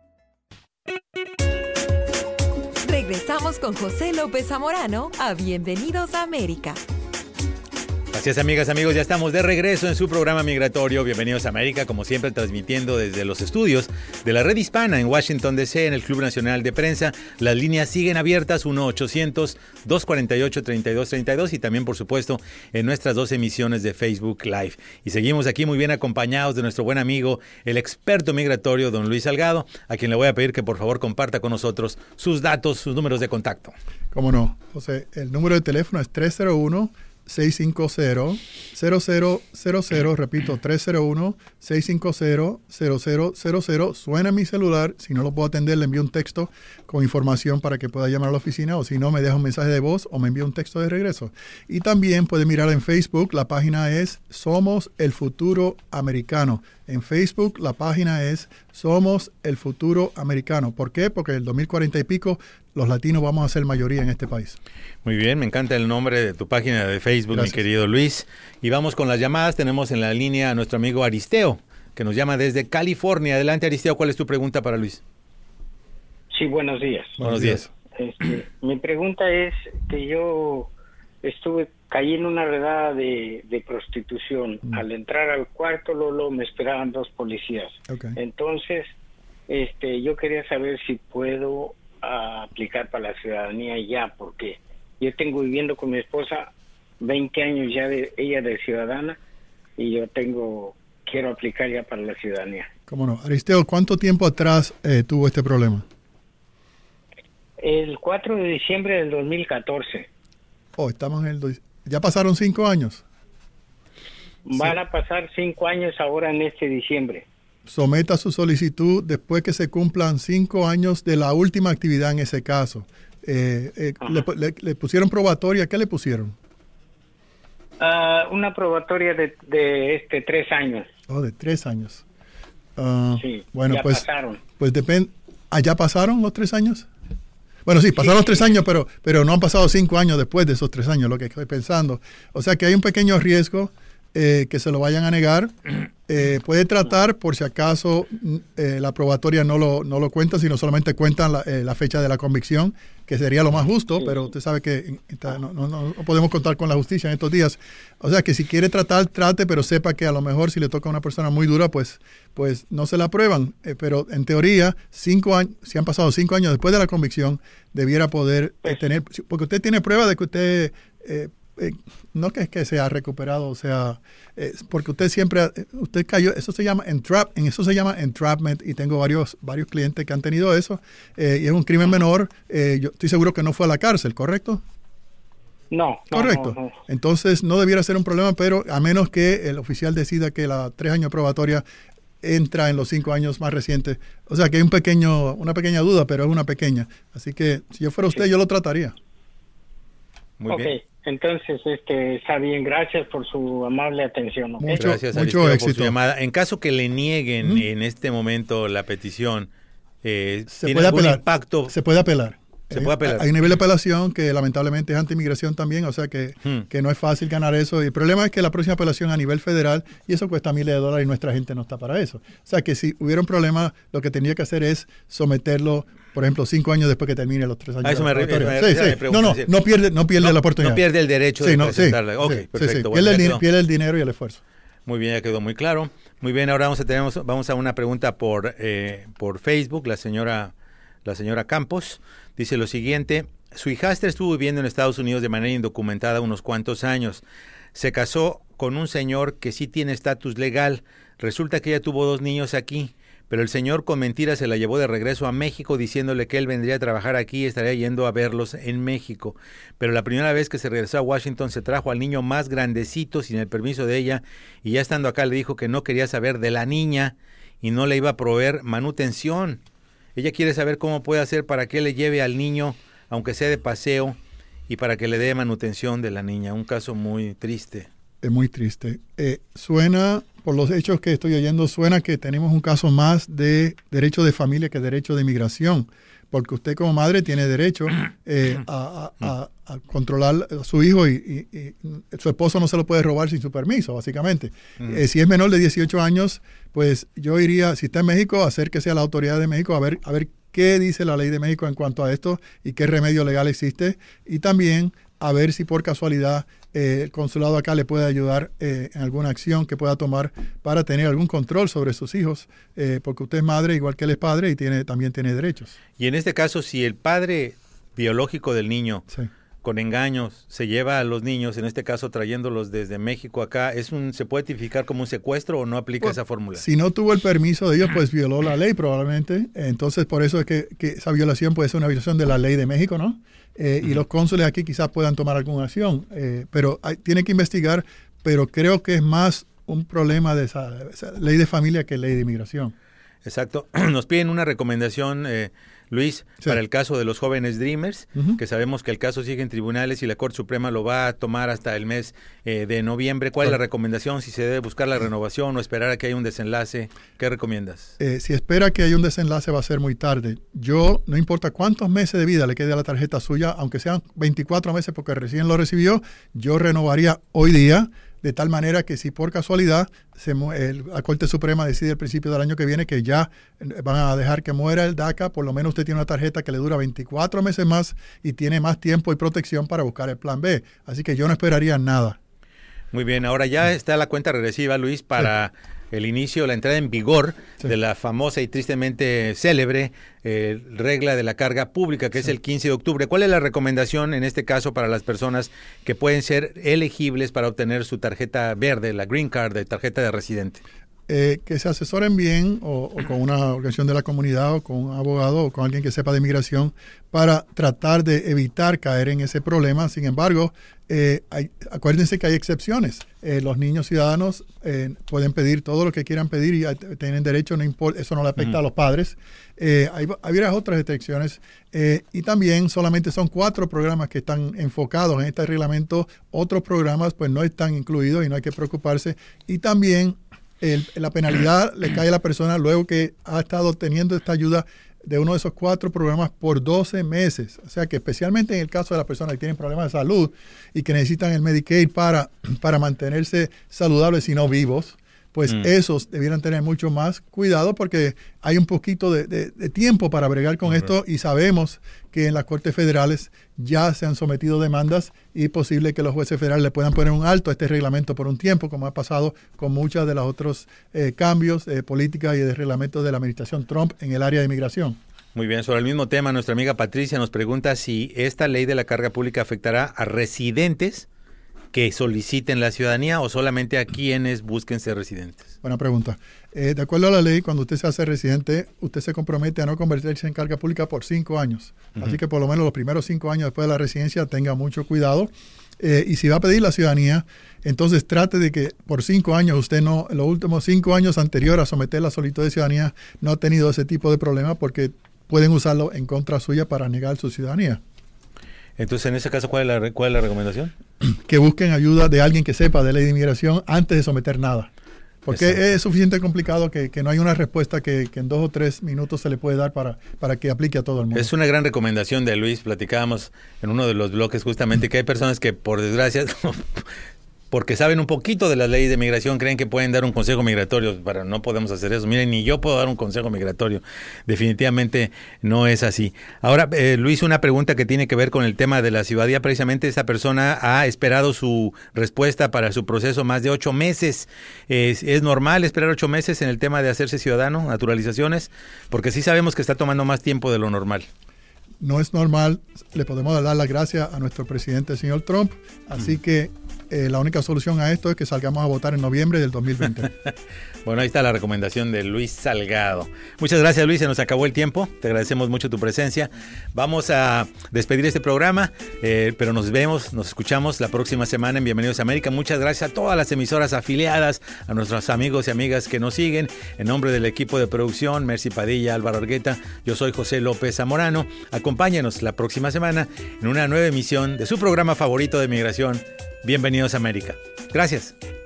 Regresamos con José López Zamorano a Bienvenidos a América.
Así es, amigas, amigos, ya estamos de regreso en su programa migratorio. Bienvenidos a América, como siempre, transmitiendo desde los estudios de la Red Hispana en Washington, D C, en el Club Nacional de Prensa. Las líneas siguen abiertas, uno ochocientos, dos cuarenta y ocho, treinta y dos treinta y dos, y también, por supuesto, en nuestras dos emisiones de Facebook Live. Y seguimos aquí muy bien acompañados de nuestro buen amigo, el experto migratorio, don Luis Salgado, a quien le voy a pedir que, por favor, comparta con nosotros sus datos, sus números de contacto.
¿Cómo no? José, el número de teléfono es tres cero uno, seis cinco cero, cero cero cero cero, repito, tres cero uno, seis cinco cero, cero cero cero cero. Suena mi celular, si no lo puedo atender le envío un texto con información para que pueda llamar a la oficina, o si no me deja un mensaje de voz o me envía un texto de regreso. Y también puede mirar en Facebook, la página es Somos el Futuro Americano. En Facebook la página es Somos el Futuro Americano. ¿Por qué? Porque en el dos mil cuarenta y pico los latinos vamos a ser mayoría en este país.
Muy bien, me encanta el nombre de tu página de Facebook,
Gracias.
mi querido Luis. Y vamos con las llamadas. Tenemos en la línea a nuestro amigo Aristeo, que nos llama desde California. Adelante, Aristeo, ¿cuál es tu pregunta para Luis?
Sí, buenos días.
Buenos días.
Este, mi pregunta es que yo estuve, caí en una redada de, de prostitución. Mm. Al entrar al cuarto, Lolo, me esperaban dos policías.
Okay.
Entonces, este, yo quería saber si puedo a aplicar para la ciudadanía ya, porque yo tengo viviendo con mi esposa veinte años ya, de ella de ciudadana, y yo tengo quiero aplicar ya para la ciudadanía.
¿Cómo no? Aristeo, ¿cuánto tiempo atrás eh, tuvo este problema?
El cuatro de diciembre del dos mil catorce.
Oh, estamos en el... Do... ¿Ya pasaron cinco años?
Van
sí.
a pasar cinco años ahora en este diciembre.
Someta su solicitud después que se cumplan cinco años de la última actividad en ese caso. Eh, eh, le, le, ¿Le pusieron probatoria? ¿Qué le pusieron?
Uh, una probatoria de, de este tres años.
Oh, de tres años. Uh,
sí,
bueno,
ya
pues,
pasaron.
Pues depende. ¿Allá pasaron los tres años? Bueno, sí, pasaron sí, los tres años, pero, pero no han pasado cinco años después de esos tres años, lo que estoy pensando. O sea que hay un pequeño riesgo eh, que se lo vayan a negar. Eh, puede tratar, por si acaso eh, la probatoria no lo, no lo cuenta, sino solamente cuentan la, eh, la fecha de la convicción, que sería lo más justo, pero usted sabe que está, no, no, no podemos contar con la justicia en estos días. O sea que si quiere tratar, trate, pero sepa que a lo mejor si le toca a una persona muy dura, pues, pues no se la aprueban. Eh, pero en teoría, cinco años, si han pasado cinco años después de la convicción, debiera poder eh, tener, porque usted tiene prueba de que usted... Eh, Eh, no que es que se ha recuperado, o sea, eh, porque usted siempre, usted cayó, eso se llama entrap, en eso se llama entrapment, y tengo varios varios clientes que han tenido eso, eh, y es un crimen menor, eh, yo estoy seguro que no fue a la cárcel, ¿correcto?
No.
Correcto.
No, no, no.
Entonces no debiera ser un problema, pero a menos que el oficial decida que la tres años probatoria entra en los cinco años más recientes, o sea que hay un pequeño, una pequeña duda, pero es una pequeña, así que si yo fuera usted, sí. yo lo trataría.
Muy
okay. bien. Entonces, este, está bien, gracias por su amable atención. ¿Okay?
Mucho,
gracias,
mucho
Aristeo,
éxito.
por su llamada. En caso que le nieguen ¿Mm? en este momento la petición, eh,
se
¿tiene
puede
algún
apelar.
impacto?
Se puede apelar.
Se puede apelar.
Hay un nivel de apelación que lamentablemente es anti-inmigración también, o sea que, hmm. que no es fácil ganar eso. Y el problema es que la próxima apelación a nivel federal, y eso cuesta miles de dólares y nuestra gente no está para eso. O sea que si hubiera un problema, lo que tendría que hacer es someterlo, por ejemplo, cinco años después que termine los tres años.
A eso me refiero.
Sí, sí. No, no, no pierde, no pierde
no,
la oportunidad.
No pierde el derecho
sí,
de
no,
presentarla.
Sí,
ok,
sí,
perfecto.
Sí, sí.
Bueno,
pierde, el, pierde el dinero y el esfuerzo.
Muy bien, ya quedó muy claro. Muy bien, ahora vamos a tener, vamos a una pregunta por, eh, por Facebook. La señora, la señora Campos dice lo siguiente. Su hijastra estuvo viviendo en Estados Unidos de manera indocumentada unos cuantos años. Se casó con un señor que sí tiene estatus legal. Resulta que ella tuvo dos niños aquí, pero el señor con mentiras se la llevó de regreso a México diciéndole que él vendría a trabajar aquí y estaría yendo a verlos en México. Pero la primera vez que se regresó a Washington se trajo al niño más grandecito sin el permiso de ella y ya estando acá le dijo que no quería saber de la niña y no le iba a proveer manutención. Ella quiere saber cómo puede hacer para que le lleve al niño aunque sea de paseo, y para que le dé manutención de la niña. Un caso muy triste.
Es muy triste. Eh, suena, por los hechos que estoy oyendo, suena que tenemos un caso más de derecho de familia que derecho de inmigración, porque usted como madre tiene derecho eh, a, a, a, a controlar a su hijo y, y, y su esposo no se lo puede robar sin su permiso, básicamente. Mm. Eh, si es menor de dieciocho años, pues yo iría, si está en México, acérquese a la autoridad de México a ver, a ver qué dice la ley de México en cuanto a esto y qué remedio legal existe, y también a ver si por casualidad eh, el consulado acá le puede ayudar eh, en alguna acción que pueda tomar para tener algún control sobre sus hijos, eh, porque usted es madre igual que él es padre y tiene, también tiene derechos.
Y en este caso, si el padre biológico del niño, sí, con engaños, se lleva a los niños, en este caso trayéndolos desde México acá, ¿es un, ¿se puede tipificar como un secuestro o no aplica pues, esa fórmula?
Si no tuvo el permiso de ellos, pues violó la ley probablemente. Entonces, por eso es que, que esa violación puede ser una violación de la ley de México, ¿no? Eh, uh-huh. Y los cónsules aquí quizás puedan tomar alguna acción, eh, pero hay, tiene que investigar, pero creo que es más un problema de esa, esa ley de familia que ley de inmigración.
Exacto. Nos piden una recomendación, eh, Luis, sí, para el caso de los jóvenes Dreamers, uh-huh, que sabemos que el caso sigue en tribunales y la Corte Suprema lo va a tomar hasta el mes eh, de noviembre. ¿Cuál, claro, es la recomendación? Si se debe buscar la renovación o esperar a que haya un desenlace, ¿qué recomiendas?
Eh, si espera que haya un desenlace va a ser muy tarde. Yo, no importa cuántos meses de vida le quede a la tarjeta suya, aunque sean veinticuatro meses porque recién lo recibió, yo renovaría hoy día, de tal manera que si por casualidad se, el, la Corte Suprema decide al principio del año que viene que ya van a dejar que muera el DACA, por lo menos usted tiene una tarjeta que le dura veinticuatro meses más y tiene más tiempo y protección para buscar el plan B. Así que yo no esperaría nada.
Muy bien, ahora ya está la cuenta regresiva, Luis, para sí, el inicio, la entrada en vigor sí, de la famosa y tristemente célebre eh, regla de la carga pública, que sí, es el quince de octubre. ¿Cuál es la recomendación en este caso para las personas que pueden ser elegibles para obtener su tarjeta verde, la Green Card, de tarjeta de residente?
Eh, que se asesoren bien o, o con una organización de la comunidad o con un abogado o con alguien que sepa de inmigración para tratar de evitar caer en ese problema. Sin embargo, eh, hay, acuérdense que hay excepciones. Eh, los niños ciudadanos eh, pueden pedir todo lo que quieran pedir y tienen derecho, no importa, eso no le afecta uh-huh, a los padres. Eh, hay, hay otras restricciones eh, y también solamente son cuatro programas que están enfocados en este reglamento. Otros programas pues no están incluidos y no hay que preocuparse. Y también El, la penalidad le cae a la persona luego que ha estado teniendo esta ayuda de uno de esos cuatro programas por doce meses. O sea que especialmente en el caso de las personas que tienen problemas de salud y que necesitan el Medicaid para, para mantenerse saludables y no vivos, pues mm. esos debieran tener mucho más cuidado porque hay un poquito de, de, de tiempo para bregar con uh-huh, esto y sabemos que en las Cortes Federales ya se han sometido demandas y es posible que los jueces federales le puedan poner un alto a este reglamento por un tiempo, como ha pasado con muchos de los otros eh, cambios de política y de reglamentos de la administración Trump en el área de inmigración.
Muy bien, sobre el mismo tema, nuestra amiga Patricia nos pregunta si esta ley de la carga pública afectará a residentes que soliciten la ciudadanía o solamente a quienes busquen ser residentes.
Buena pregunta. Eh, de acuerdo a la ley, cuando usted se hace residente, usted se compromete a no convertirse en carga pública por cinco años. Uh-huh. Así que por lo menos los primeros cinco años después de la residencia tenga mucho cuidado. Eh, y si va a pedir la ciudadanía, entonces trate de que por cinco años usted no, en los últimos cinco años anteriores a someter la solicitud de ciudadanía, no ha tenido ese tipo de problema porque pueden usarlo en contra suya para negar su ciudadanía.
Entonces, en ese caso, ¿cuál es la, cuál es la recomendación?
Que busquen ayuda de alguien que sepa de ley de inmigración antes de someter nada. Porque Exacto. es suficiente complicado que, que no hay una respuesta que, que en dos o tres minutos se le puede dar para, para que aplique a todo el mundo.
Es una gran recomendación de Luis. Platicábamos en uno de los bloques justamente que hay personas que, por desgracia, porque saben un poquito de la ley de migración, creen que pueden dar un consejo migratorio. Para, no podemos hacer eso. Miren, ni yo puedo dar un consejo migratorio. Definitivamente no es así. Ahora, eh, Luis, una pregunta que tiene que ver con el tema de la ciudadanía. Precisamente esta persona ha esperado su respuesta para su proceso más de ocho meses. ¿Es, es normal esperar ocho meses en el tema de hacerse ciudadano, naturalizaciones? Porque sí sabemos que está tomando más tiempo de lo normal.
No es normal. Le podemos dar las gracias a nuestro presidente, el señor Trump. Así mm. que eh, la única solución a esto es que salgamos a votar en noviembre del dos mil veinte.
Bueno, ahí está la recomendación de Luis Salgado. Muchas gracias, Luis, se nos acabó el tiempo, te agradecemos mucho tu presencia. Vamos a despedir este programa, eh, pero nos vemos, nos escuchamos la próxima semana en Bienvenidos a América. Muchas gracias a todas las emisoras afiliadas, a nuestros amigos y amigas que nos siguen. En nombre del equipo de producción, Mercy Padilla, Álvaro Argueta, yo soy José López Zamorano. Acompáñenos la próxima semana en una nueva emisión de su programa favorito de migración, Bienvenidos a América. Gracias.